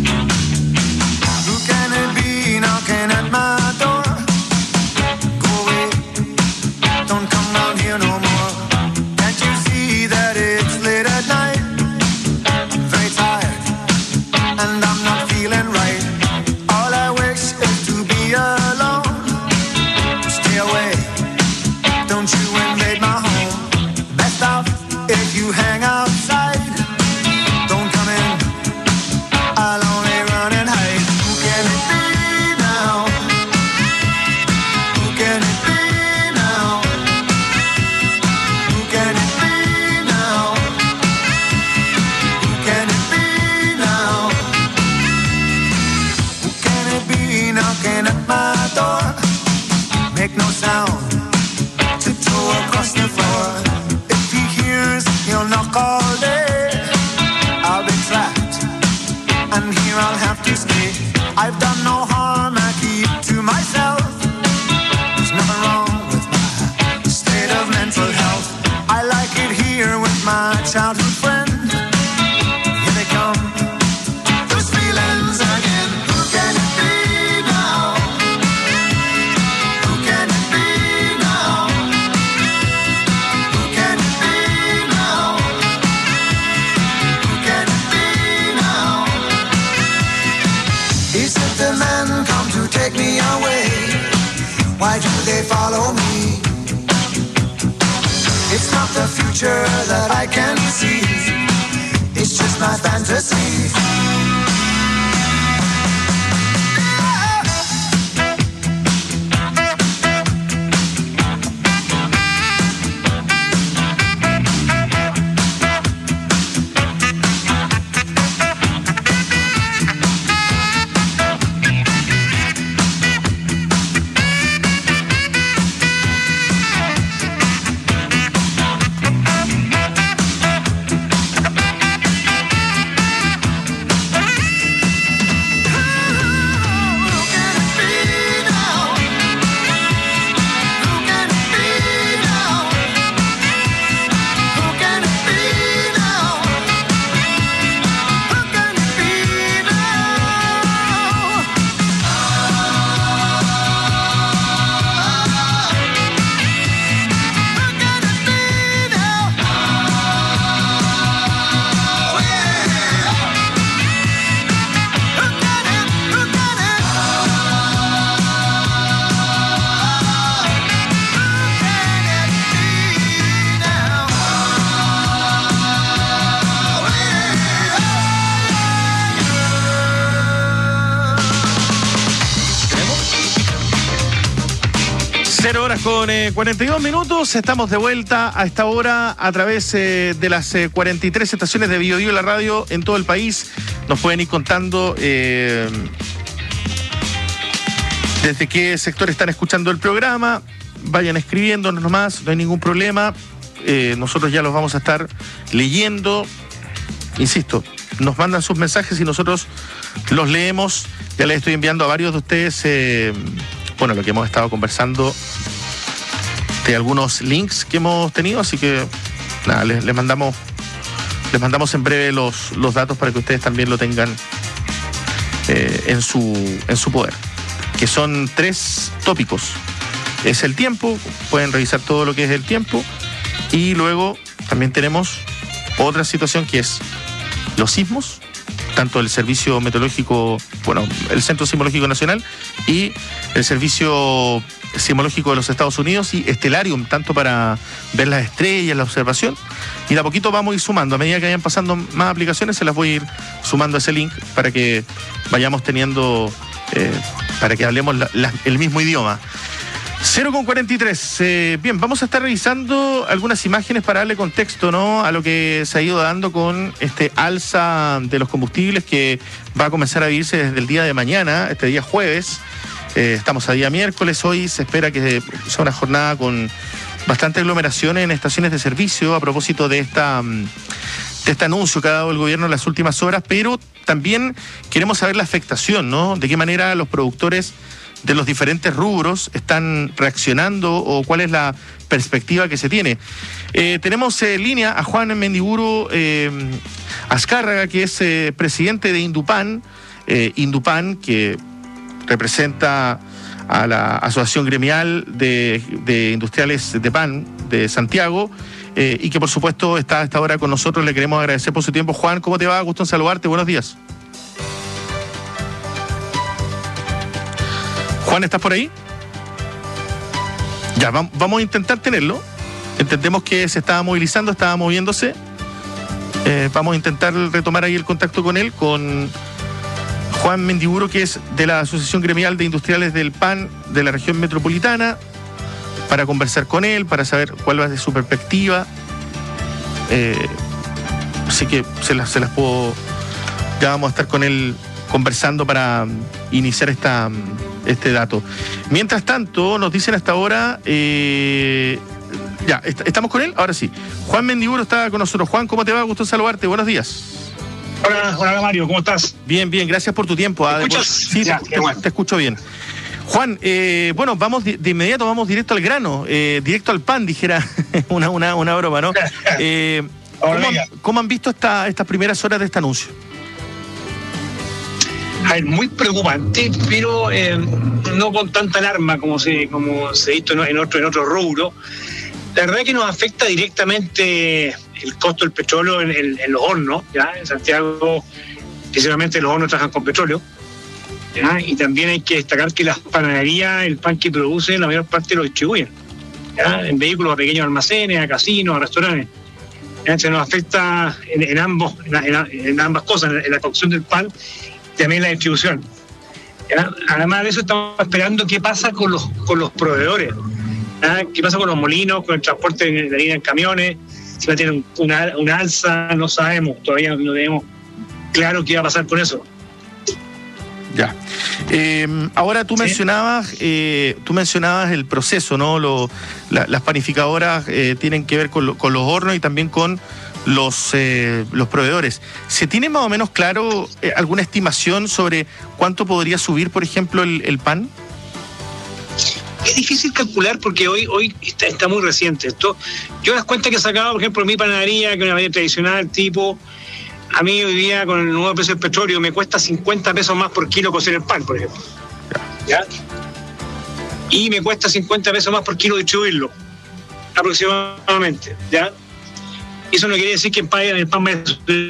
Knocking at my door. Go away, don't come down here no more. Can't you see that it's late at night? I'm very tired Why do they follow me? It's not the future that I can see. It's just my fantasy. Con 42 minutos, estamos de vuelta a esta hora a través de las 43 estaciones de BioBio la radio en todo el país. Nos pueden ir contando desde qué sector están escuchando el programa. Vayan escribiéndonos nomás, no hay ningún problema. Nosotros ya los vamos a estar leyendo. Insisto, nos mandan sus mensajes y nosotros los leemos. Ya les estoy enviando a varios de ustedes lo que hemos estado conversando, de algunos links que hemos tenido, así que nada, les mandamos en breve los datos para que ustedes también lo tengan en su poder, que son 3 tópicos. Es el tiempo, pueden revisar todo lo que es el tiempo, y luego también tenemos otra situación que es los sismos, tanto el Servicio Meteorológico, el Centro Sismológico Nacional y el Servicio Sismológico de los Estados Unidos y Stellarium, tanto para ver las estrellas, la observación, y de a poquito vamos a ir sumando. A medida que vayan pasando más aplicaciones, se las voy a ir sumando a ese link para que vayamos teniendo, para que hablemos el mismo idioma. 0:43. Bien, vamos a estar revisando algunas imágenes para darle contexto, ¿no?, a lo que se ha ido dando con este alza de los combustibles que va a comenzar a vivirse desde el día de mañana, este día jueves. Estamos a día miércoles, hoy se espera que sea una jornada con bastante aglomeración en estaciones de servicio a propósito de este anuncio que ha dado el gobierno en las últimas horas, pero también queremos saber la afectación, ¿no?, de qué manera los productores de los diferentes rubros están reaccionando o cuál es la perspectiva que se tiene. Tenemos en línea a Juan Mendiburu Azcárraga, que es presidente de Indupan, que representa a la Asociación Gremial de Industriales de Pan de Santiago, y que por supuesto está a esta hora con nosotros. Le queremos agradecer por su tiempo. Juan, ¿cómo te va? Gusto en saludarte, buenos días. Juan, ¿estás por ahí? Ya, vamos a intentar tenerlo. Entendemos que se estaba movilizando, estaba moviéndose. Vamos a intentar retomar ahí el contacto con él, con Juan Mendiburu, que es de la Asociación Gremial de Industriales del Pan de la región metropolitana, para conversar con él, para saber cuál va a ser su perspectiva. Así que se las puedo... Ya vamos a estar con él conversando para iniciar este dato. Mientras tanto, nos dicen hasta ahora... ¿estamos con él? Ahora sí. Juan Mendiburu está con nosotros. Juan, ¿cómo te va? Gusto en saludarte. Buenos días. Hola Mario, ¿cómo estás? Bien, gracias por tu tiempo. ¿Me escuchas? Sí, te escucho bien. Juan, vamos de inmediato, vamos directo al grano, directo al pan, dijera una broma, ¿no? ¿Cómo han visto estas primeras horas de este anuncio? Muy preocupante, pero no con tanta alarma como se ha visto en otro rubro. La verdad es que nos afecta directamente el costo del petróleo en los hornos, ¿ya? En Santiago, principalmente los hornos trabajan con petróleo. ¿ya? Y también hay que destacar que las panaderías, el pan que producen, la mayor parte lo distribuyen, ¿ya? En vehículos a pequeños almacenes, a casinos, a restaurantes. ¿Ya? Se nos afecta en ambas cosas, en la cocción del pan, también la distribución. ¿Ya? Además de eso, estamos esperando qué pasa con los proveedores, ¿ya? Qué pasa con los molinos, con el transporte de harina en camiones, si va a tener una alza, no sabemos, todavía no tenemos claro qué va a pasar con eso. Ya. Ahora tú mencionabas el proceso, ¿no? Las panificadoras tienen que ver con los hornos y también con los proveedores. ¿Se tiene más o menos claro alguna estimación sobre cuánto podría subir, por ejemplo, el pan? Es difícil calcular porque hoy está muy reciente esto. Yo las cuentas que he sacado, por ejemplo, mi panadería, que es una panadería tradicional tipo... A mí hoy día, con el nuevo precio del petróleo, me cuesta 50 pesos más por kilo cocer el pan, por ejemplo. ¿Ya? Y me cuesta 50 pesos más por kilo distribuirlo, aproximadamente. ¿Ya? Y eso no quiere decir que el pan vaya a subir.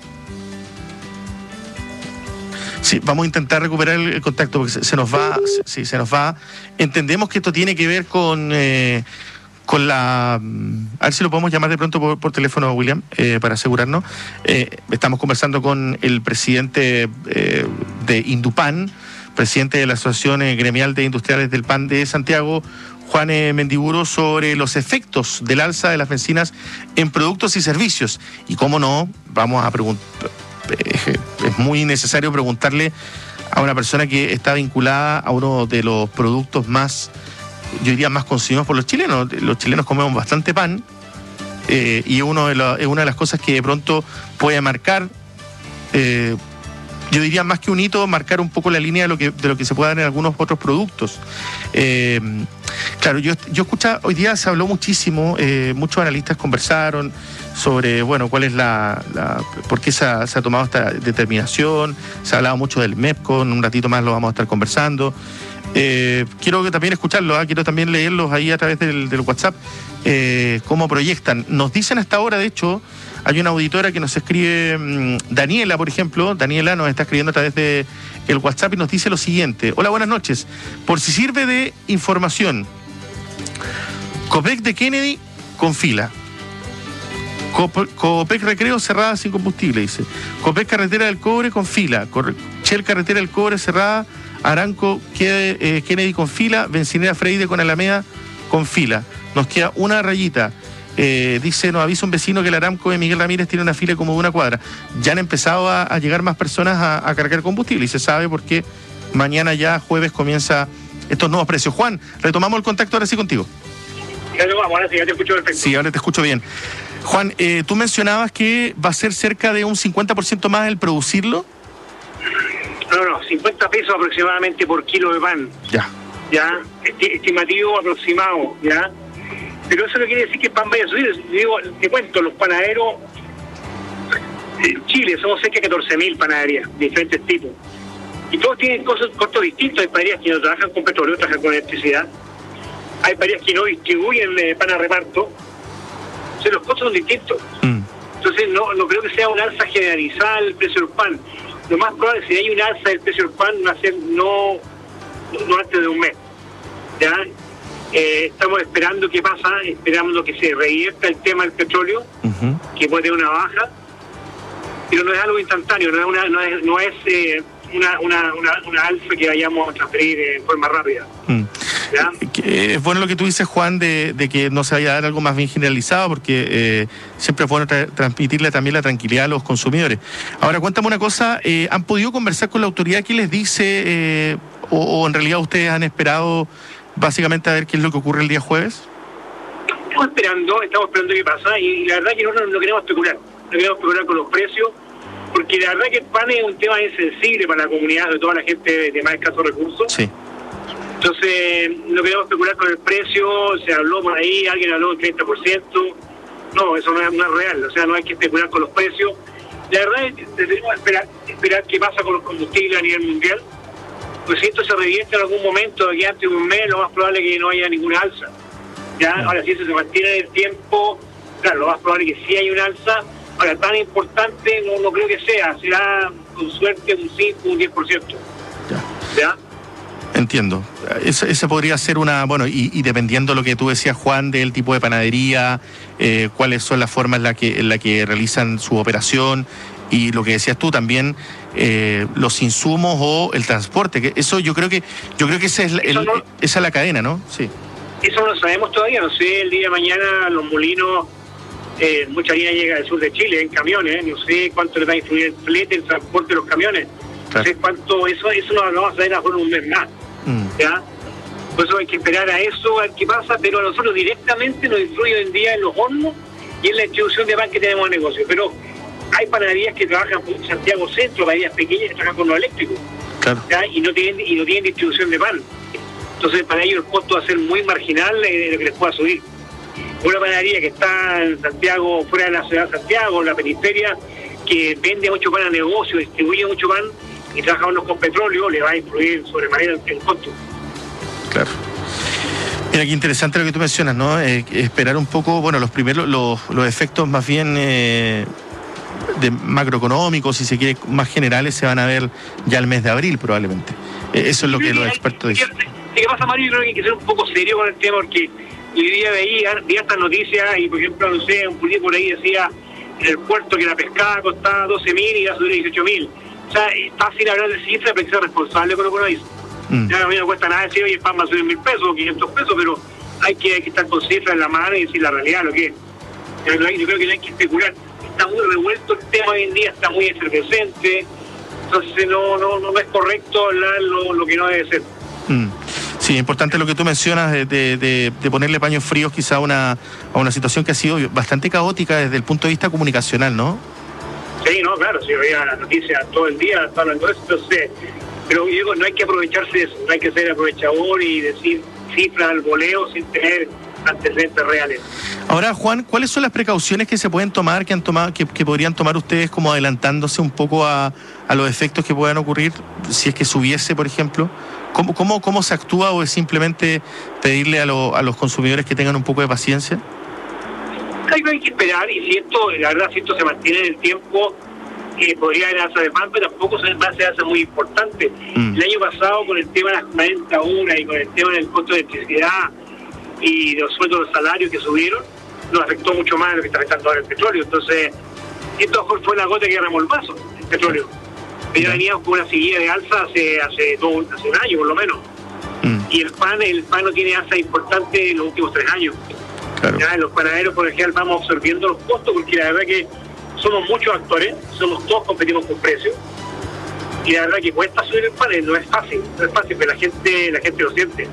Sí, vamos a intentar recuperar el contacto porque se nos va. Entendemos que esto tiene que ver con la... A ver si lo podemos llamar de pronto por teléfono, William, para asegurarnos. Estamos conversando con el presidente de Indupan, presidente de la Asociación Gremial de Industriales del Pan de Santiago, Juan Mendiburo, sobre los efectos del alza de las bencinas en productos y servicios. Y cómo no, vamos a preguntar... Es muy necesario preguntarle a una persona que está vinculada a uno de los productos más... yo diría más consumidos por los chilenos. Los chilenos comemos bastante pan y es una de las cosas que de pronto puede marcar, yo diría más que un hito, marcar un poco la línea de lo que se puede dar en algunos otros productos. Claro, yo escuché, hoy día se habló muchísimo, muchos analistas conversaron sobre, bueno, cuál es por qué se ha tomado esta determinación. Se ha hablado mucho del MEPCO, en un ratito más lo vamos a estar conversando. Quiero también escucharlos, quiero también leerlos ahí a través del WhatsApp, cómo proyectan. Nos dicen hasta ahora, de hecho, hay una auditora que nos escribe, Daniela, por ejemplo. Daniela nos está escribiendo a través del WhatsApp y nos dice lo siguiente: hola, buenas noches. Por si sirve de información, Copec de Kennedy con fila, Copec Recreo cerrada sin combustible, dice. Copec Carretera del Cobre con fila, Shell Carretera del Cobre cerrada, Aranco Kennedy con fila, Bencinera Freire con Alameda con fila. Nos queda una rayita. Dice, nos avisa un vecino que el Aramco de Miguel Ramírez tiene una fila como de una cuadra. Ya han empezado a llegar más personas a cargar combustible y se sabe por qué mañana ya jueves comienza estos nuevos precios. Juan, retomamos el contacto ahora sí contigo. Ahora sí, ya te escucho perfecto. Sí, ahora te escucho bien. Juan, tú mencionabas que va a ser cerca de un 50% más el producirlo. No, 50 pesos aproximadamente por kilo de pan. Ya, estimativo aproximado, ¿ya? Pero eso no quiere decir que el pan vaya a subir. Digo, te cuento, los panaderos en Chile somos cerca de 14.000 panaderías de diferentes tipos. Y todos tienen costos distintos. Hay panaderías que no trabajan con petróleo, trabajan con electricidad. Hay panaderías que no distribuyen pan a reparto. Entonces los costos son distintos. Entonces no creo que sea una alza generalizada del precio del pan. Lo más probable es que si hay una alza del precio del pan va a ser no antes de un mes. ¿Ya? Estamos esperando qué pasa, esperando que se revierta el tema del petróleo, que puede tener una baja, pero no es algo instantáneo, no es una alza que vayamos a transferir en forma rápida. Es bueno lo que tú dices, Juan, de que no se vaya a dar algo más bien generalizado, porque siempre es bueno transmitirle también la tranquilidad a los consumidores. Ahora, cuéntame una cosa, ¿han podido conversar con la autoridad? ¿Qué les dice? O en realidad ustedes han esperado básicamente a ver qué es lo que ocurre el día jueves? Estamos esperando qué pasa, y la verdad que no queremos especular. No queremos especular con los precios, porque la verdad que el pan es un tema insensible para la comunidad, de toda la gente de más escasos recursos. Sí. Entonces, no queremos especular con el precio. Se habló por ahí, alguien habló del 30%. No, eso no es real. O sea, no hay que especular con los precios. La verdad es que debemos esperar qué pasa con los combustibles a nivel mundial. Pues si esto se revierte en algún momento, aquí antes de un mes, lo más probable es que no haya ninguna alza. ¿Ya? Ahora, si eso se mantiene en el tiempo, claro, lo más probable es que sí haya una alza. Ahora, tan importante no creo que sea. Será, con suerte, un 5, un 10%. ¿Ya? Entiendo. Esa podría ser una, bueno, y dependiendo de lo que tú decías, Juan, del tipo de panadería, cuáles son las formas en la que realizan su operación, y lo que decías tú también, los insumos o el transporte, que eso yo creo que esa es la cadena, ¿no? Sí. Eso no lo sabemos todavía, no sé, el día de mañana los molinos, mucha harina llega del sur de Chile en camiones, no sé cuánto le va a influir el flete, el transporte de los camiones, no sé cuánto, eso lo vamos a saber a un mes más. ¿Ya? Por eso hay que esperar a eso, a ver qué pasa, pero a nosotros directamente nos influye hoy en día en los hornos y en la distribución de pan que tenemos en negocio. Pero hay panaderías que trabajan en Santiago Centro, panaderías pequeñas que trabajan con los eléctricos, ¿ya? y no tienen distribución de pan. Entonces para ellos el costo va a ser muy marginal de lo que les pueda subir. Una panadería que está en Santiago, fuera de la ciudad de Santiago, en la periferia, que vende mucho pan a negocio, distribuye mucho pan, y trabajamos con petróleo, le va a influir sobremanera el costo. Claro. Mira, qué interesante lo que tú mencionas, ¿no? Esperar un poco, bueno, los efectos más bien de macroeconómicos, si se quiere, más generales, se van a ver ya el mes de abril, probablemente. Eso es lo que los expertos dicen. ¿Qué pasa, Mario? Yo creo que hay que ser un poco serio con el tema, porque hoy día veía estas noticias y, por ejemplo, no sé, un político por ahí decía en el puerto que la pescada costaba 12.000 y iba a subir 18.000. O sea, es fácil hablar de cifras, pero hay que ser responsable con lo que uno dice. Ya a mí no cuesta nada decir, oye, el pan va a subir 1.000 pesos o 500 pesos, pero hay que estar con cifras en la mano y decir la realidad, lo que es. Yo creo que no hay que especular. Está muy revuelto el tema hoy en día, está muy efervescente, entonces no es correcto hablar lo que no debe ser. Sí, importante lo que tú mencionas de ponerle paños fríos quizá a una situación que ha sido bastante caótica desde el punto de vista comunicacional, ¿no? Sí, no, claro, si veía las noticias todo el día, está hablando de eso, entonces, pero yo digo, no hay que aprovecharse de eso, no hay que ser aprovechador y decir cifras al voleo sin tener antecedentes reales. Ahora, Juan, ¿cuáles son las precauciones que se pueden tomar, que podrían tomar ustedes como adelantándose un poco a los efectos que puedan ocurrir si es que subiese, por ejemplo? ¿Cómo se actúa, o es simplemente pedirle a los consumidores que tengan un poco de paciencia? Hay que esperar, y si esto se mantiene en el tiempo, podría haber alza de pan, pero tampoco se hace muy importante. El año pasado, con el tema de las 40 horas y con el tema del costo de electricidad y los sueldos de los salarios que subieron, nos afectó mucho más de lo que está afectando ahora el petróleo. Entonces, esto fue la gota que derramó el vaso, el petróleo. Pero veníamos con una seguida de alza hace un año por lo menos. Y el pan no tiene alza importante en los últimos 3 años. Claro. Ya, los panaderos, por ejemplo, vamos absorbiendo los costos, porque la verdad que somos muchos actores, todos competimos con precios, y la verdad que cuesta subir el pan, no es fácil, pero la gente lo siente.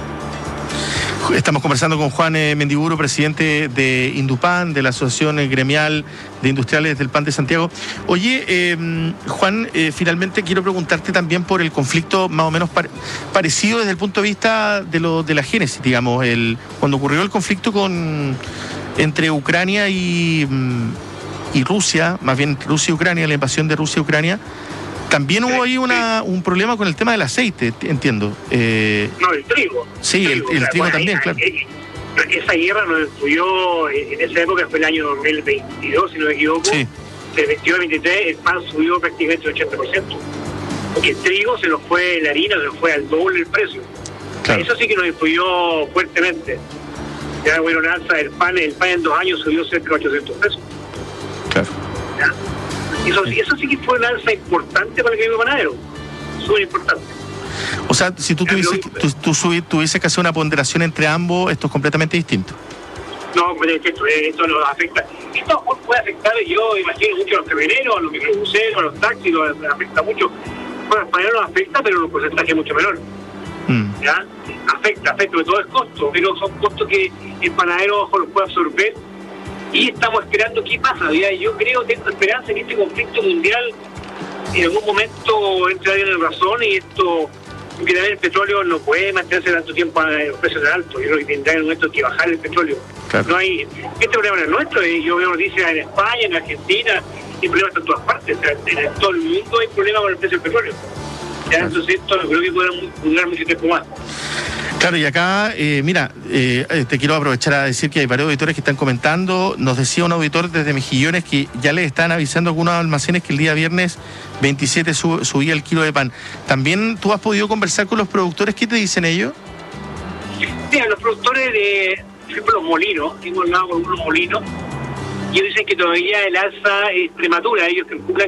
Estamos conversando con Juan Mendiburu, presidente de Indupan, de la Asociación Gremial de Industriales del Pan de Santiago. Oye, Juan, finalmente quiero preguntarte también por el conflicto más o menos parecido desde el punto de vista de la génesis, digamos, cuando ocurrió el conflicto entre Ucrania y Rusia, más bien Rusia y Ucrania, la invasión de Rusia y Ucrania. También hubo ahí un problema con el tema del aceite, entiendo. No, el trigo. Sí, el trigo también, claro. Esa guerra nos influyó, en esa época fue el año 2022, si no me equivoco. Sí. Del 22 al 23 el pan subió prácticamente el 80%. Porque el trigo se nos fue, la harina se nos fue al doble el precio. Claro. Eso sí que nos influyó fuertemente. Ya bueno, una alza del pan en 2 años subió cerca de 800 pesos. Claro. ¿Ya? Eso sí que fue una alza importante para el gremio panadero, súper importante. O sea, si tú tuviese que hacer una ponderación entre ambos, esto es completamente distinto. No, esto nos afecta. Esto puede afectar, yo imagino, mucho a los camioneros, a los microbuseros, a los taxis, nos afecta mucho. Bueno, al panadero nos afecta, pero en un porcentaje mucho menor. ¿Ya? Afecta, porque todo es costo, pero son costos que el panadero los puede absorber. Y estamos esperando qué pasa. Yo tengo esperanza en que este conflicto mundial en algún momento entre en razón, y esto, porque también el petróleo no puede mantenerse tanto tiempo a los precios tan altos. Yo creo que tendrá en un momento que bajar el petróleo. Claro. No hay, este problema no es nuestro, yo veo noticias en España, en Argentina, y problemas en todas partes. O sea, en todo el mundo hay problemas con el precio del petróleo. ¿Ya? Entonces esto no creo que pueda durar mucho tiempo más. Claro, y acá, mira, te quiero aprovechar a decir que hay varios auditores que están comentando. Nos decía un auditor desde Mejillones que ya le están avisando a algunos almacenes que el día viernes 27 subía el kilo de pan. ¿También tú has podido conversar con los productores? ¿Qué te dicen ellos? Mira, los productores de, por ejemplo, los molinos, hemos hablado con algunos molinos, y ellos dicen que todavía el alza es prematura, ellos calculan.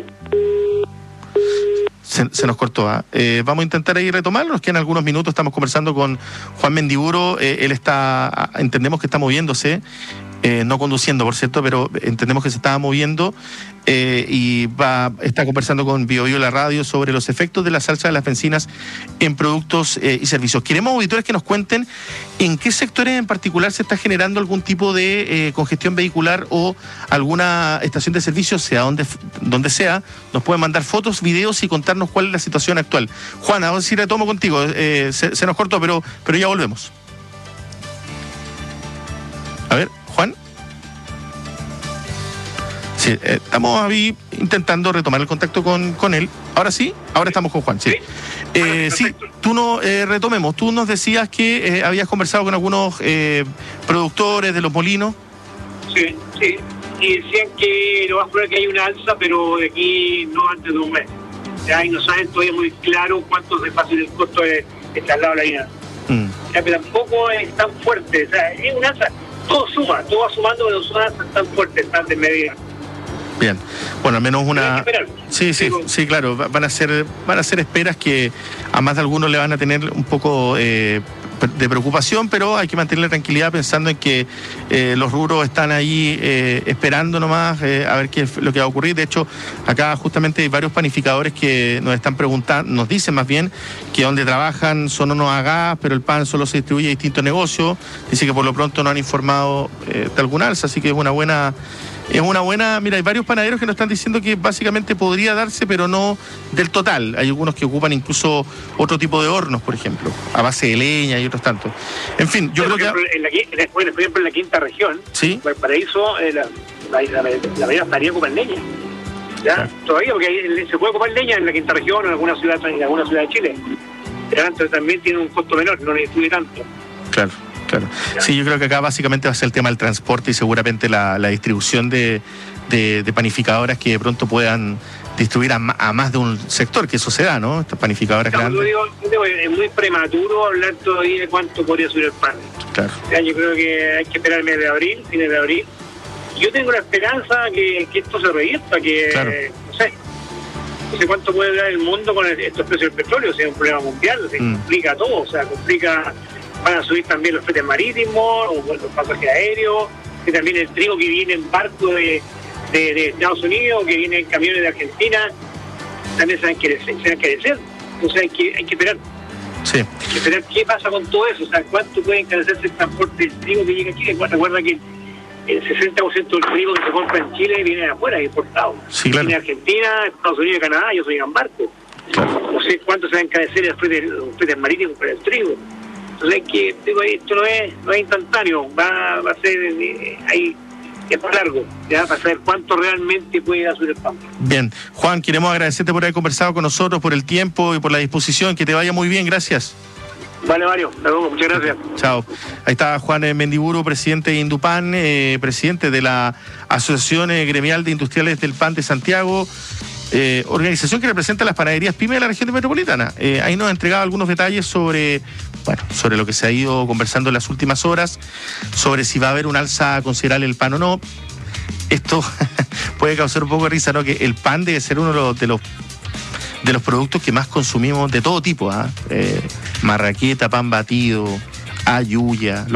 Se nos cortó. Vamos a intentar ahí retomarlo. Nos quedan algunos minutos. Estamos conversando con Juan Mendiburo. Él está, entendemos que está moviéndose, no conduciendo, por cierto, pero entendemos que se estaba moviendo y está conversando con BioBio la radio sobre los efectos de la salsa de las bencinas en productos y servicios. Queremos auditores que nos cuenten en qué sectores en particular se está generando algún tipo de congestión vehicular o alguna estación de servicio, sea donde sea. Nos pueden mandar fotos, videos y contarnos cuál es la situación actual. Juan, ahora sí retomo contigo. Se nos cortó, pero ya volvemos. A ver, Juan. Sí, estamos ahí intentando retomar el contacto con él. Ahora sí, ahora estamos con Juan, sí. Sí, retomemos. Tú nos decías que habías conversado con algunos productores de los molinos. Sí. Y decían que lo más probable es que hay una alza, pero de aquí no antes de un mes. Ya, y no saben todavía muy claro cuánto se pasa el costo de traslado a la harina. Ya, pero tampoco es tan fuerte. O sea, es una alza. Todo suma, todo va sumando, pero no son tan fuertes, tan de medida. Bien, bueno, al menos una... Sí, claro, van a ser esperas que a más de algunos le van a tener un poco de preocupación, pero hay que mantener la tranquilidad pensando en que los rubros están ahí esperando nomás a ver qué es lo que va a ocurrir. De hecho, acá justamente hay varios panificadores que nos están preguntando, nos dicen más bien que donde trabajan son unos a gas, pero el pan solo se distribuye a distintos negocios. Dice que por lo pronto no han informado de algún alza, así que es una buena... Mira, hay varios panaderos que nos están diciendo que básicamente podría darse, pero no del total. Hay algunos que ocupan incluso otro tipo de hornos, por ejemplo, a base de leña y otros tantos. En fin, yo creo que... Por ejemplo, en la quinta región, ¿sí? Valparaíso, la mayoría estaría ocupando leña. ¿Ya? Claro. Todavía, porque se puede ocupar leña en la quinta región o en alguna ciudad de Chile. Pero entonces también tiene un costo menor, no le distribuye tanto. Claro. Sí, yo creo que acá básicamente va a ser el tema del transporte y seguramente la distribución de panificadoras que de pronto puedan distribuir a más de un sector, que eso se da, ¿no? Estas panificadoras grandes. Yo digo, es muy prematuro hablar todavía de cuánto podría subir el pan. Claro. O sea, yo creo que hay que esperar el mes de abril, fines de abril. Yo tengo la esperanza que esto se revierta, que claro. No sé cuánto puede durar el mundo con estos precios del petróleo, si es un problema mundial, se complica todo, o sea, van a subir también los fletes marítimos, o los pasajes aéreos, y también el trigo que viene en barco de Estados Unidos, que viene en camiones de Argentina, también se van a encarecer. Entonces hay que esperar. Sí. Hay que esperar qué pasa con todo eso, o sea, cuánto puede encarecerse el transporte del trigo que llega aquí. Recuerda que el 60% del trigo que se compra en Chile viene de afuera, importado. Sí, claro. Viene de Argentina, Estados Unidos y Canadá, ellos llegan en barco. Claro. No sé cuánto se va a encarecer los fletes marítimos para el trigo. Entonces esto no es instantáneo, va a ser ahí es más largo, ya para saber cuánto realmente puede subir el pan. Bien, Juan, queremos agradecerte por haber conversado con nosotros, por el tiempo y por la disposición, que te vaya muy bien, gracias. Vale, Mario, muchas gracias. Chao. Ahí está Juan Mendiburo, presidente de Indupan, presidente de la Asociación Gremial de Industriales del Pan de Santiago, organización que representa las panaderías pyme de la región metropolitana. Ahí nos ha entregado algunos detalles sobre lo que se ha ido conversando en las últimas horas, sobre si va a haber un alza considerable el pan o no. Esto puede causar un poco de risa, ¿no? Que el pan debe ser uno de los productos que más consumimos de todo tipo, marraqueta, pan batido, ayuya.